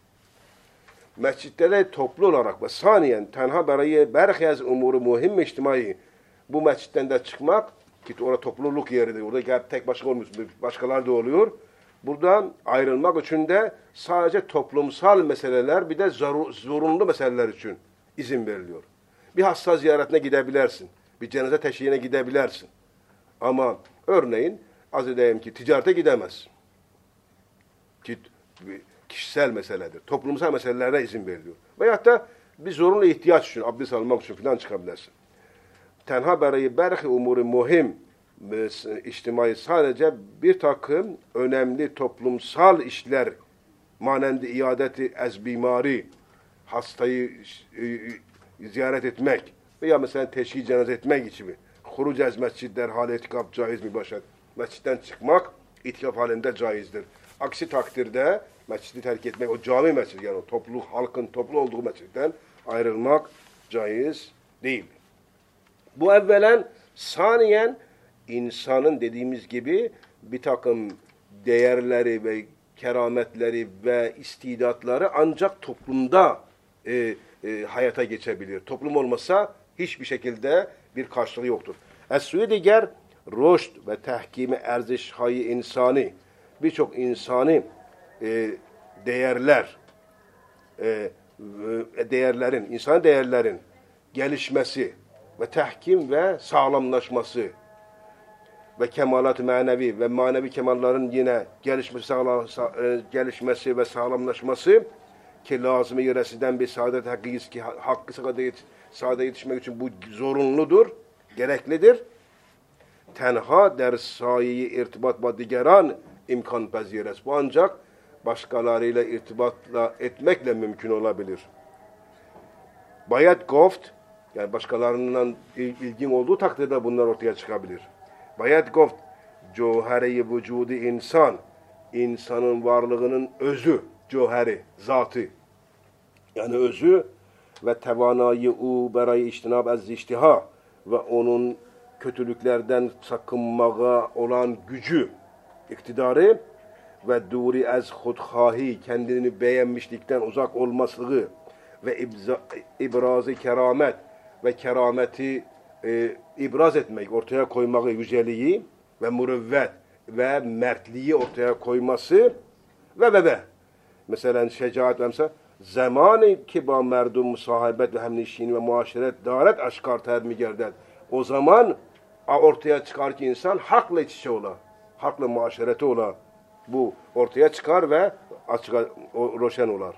Speaker 1: Mescitlerde toplu olarak ve saniyen tenha berayı berhiyaz umuru muhim içtimai bu mescitten de çıkmak ki orada topluluk yeridir. Orada tek başına olmuyor, başkalar da oluyor. Buradan ayrılmak için de sadece toplumsal meseleler bir de zorunlu meseleler için izin veriliyor. Bir hasta ziyaretine gidebilirsin. Bir cenaze teşhiyine gidebilirsin. Ama örneğin az edeyim ki ticarete gidemez. Ki kişisel meseledir. Toplumsal meselelere izin veriliyor. Veyahut da bir zorunlu ihtiyaç için, abdest almak için falan çıkabilirsin. Tenha berayı berhi umuru muhim içtimai sadece bir takım önemli toplumsal işler manende iadeti ez bimari hastayı ziyaret etmek veya mesela teşhis cenaze etmek gibi huruc ez mescid derhal itikaf caiz mi başlar? Mescitten çıkmak itikaf halinde caizdir. Aksi takdirde mescidi terk etmek, o cami mescid yani o toplu halkın toplu olduğu mescidden ayrılmak caiz değil. Bu evvelen saniyen insanın dediğimiz gibi bir takım değerleri ve kerametleri ve istidatları ancak toplumda e, e, hayata geçebilir. Toplum olmasa hiçbir şekilde bir karşılığı yoktur. Es-suyu diğer rüşt ve tahkimi erzişhayı insani, birçok insani e, değerler, e, değerlerin, insan değerlerin gelişmesi ve tahkim ve sağlamlaşması ve kemalat-ı manevi ve manevi kemalların yine gelişmesi, sağlam, gelişmesi ve sağlamlaşması ki lazım-ı yüresinden bir saadet hakkıyız ki hakkı saadete yetişmek için bu zorunludur, gereklidir. Tenha der sayi irtibat ve digeran imkan pezires. Bu ancak başkalarıyla irtibatla etmekle mümkün olabilir. Bayat goft, yani başkalarından ilgin olduğu takdirde bunlar ortaya çıkabilir. Bayat goft, cevheri vücudu insan, insanın varlığının özü, cevheri, zatı. Yani özü ve tevanayı u berayı iştinab ez iştiha ve onun kötülüklerden sakınmaya olan gücü, iktidarı ve duri ez hudhahi, kendini beğenmişlikten uzak olmaslığı ve ibza, ibrazı keramet ve kerameti e, ibraz etmek, ortaya koymayı, yüceliği ve mürüvvet ve mertliği ortaya koyması ve ve ve. Mesela şecaat ve mesela zamanı ki ba merdum musahibet ve hemnişin ve muaşeret daret aşkar termi gerdet. O zaman ortaya çıkar ki insan hakla iç içe ola, hakla muaşereti ola. Bu ortaya çıkar ve açık roşen olar.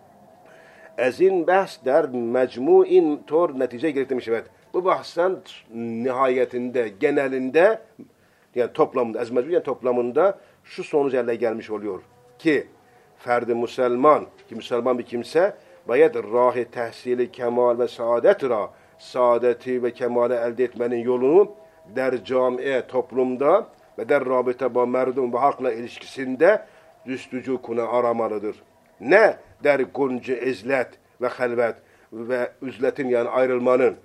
Speaker 1: Ezin bahs der mecmuin tor netice gerektirmiş. Evet. Bu bahsen nihayetinde, genelinde yani toplamında, ez mecmu yani toplamında şu sonuç elde gelmiş oluyor ki ferdi Müslüman, ki Müslüman bir kimse bayet rahi tehsili kemal ve saadet ra saadeti ve kemale elde etmenin yolunu der camiye toplumda ve der rabıta ba merdum ve halkla ilişkisinde düstücü kuna aramalıdır. Ne der guncu izlet ve helvet ve üzletin yani ayrılmanın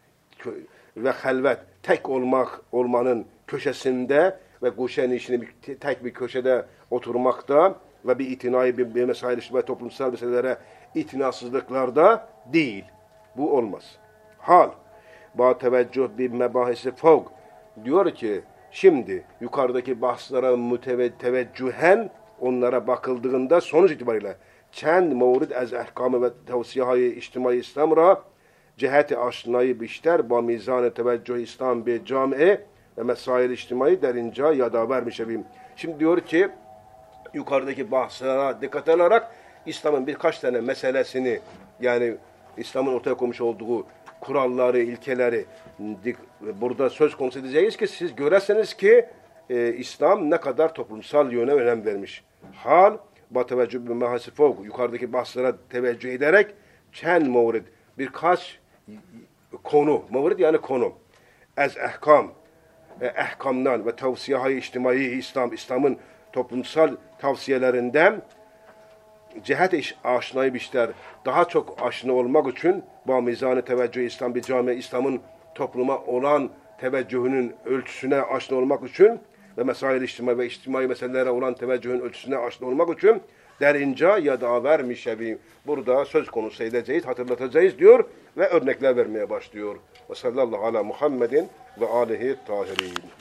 Speaker 1: ve helvet tek olmak olmanın köşesinde ve guşen işini bir, tek bir köşede oturmakta ve bir itinayı bir, bir mesail ve toplumsal meselelere itinasızlıklarda değil. Bu olmaz. Hal ba teveccüh bir mebahisi fog diyor ki şimdi yukarıdaki bahslara müteveccühen onlara bakıldığında sonuç itibariyle çend mevrid az ahkamı ve tavsiyahayı içtimai İslam'ra ciheti aşnayı bişter ba mizan-ı teveccüh İslam bir camiye ve mesail içtimai derince yada vermiş ebim. Şimdi diyor ki yukarıdaki bahslara dikkat alarak İslam'ın birkaç tane meselesini yani İslam'ın ortaya koymuş olduğu kuralları, ilkeleri burada söz konusu edeceğiz ki siz göresiniz ki e, İslam ne kadar toplumsal yöne önem vermiş. Hal ba teveccüh bi mehasi fog yukarıdaki bahslara teveccüh ederek çen mevrid birkaç konu, mevrid yani konu ez ahkam e, ahkamdan ve tavsiye-i içtimai İslam İslam'ın toplumsal tavsiyelerinden cihet aşinayı bişler daha çok aşina olmak için bu mizanı teveccüh İslam bir cami İslam'ın topluma olan teveccühünün ölçüsüne aşina olmak için ve mesail içtimai ve içtimai meselelere olan teveccühün ölçüsüne aşina olmak için derince yada vermiş ebim. Burada söz konusu edeceğiz, hatırlatacağız diyor ve örnekler vermeye başlıyor. Ve sallallahu ala Muhammedin ve alihi tahirin.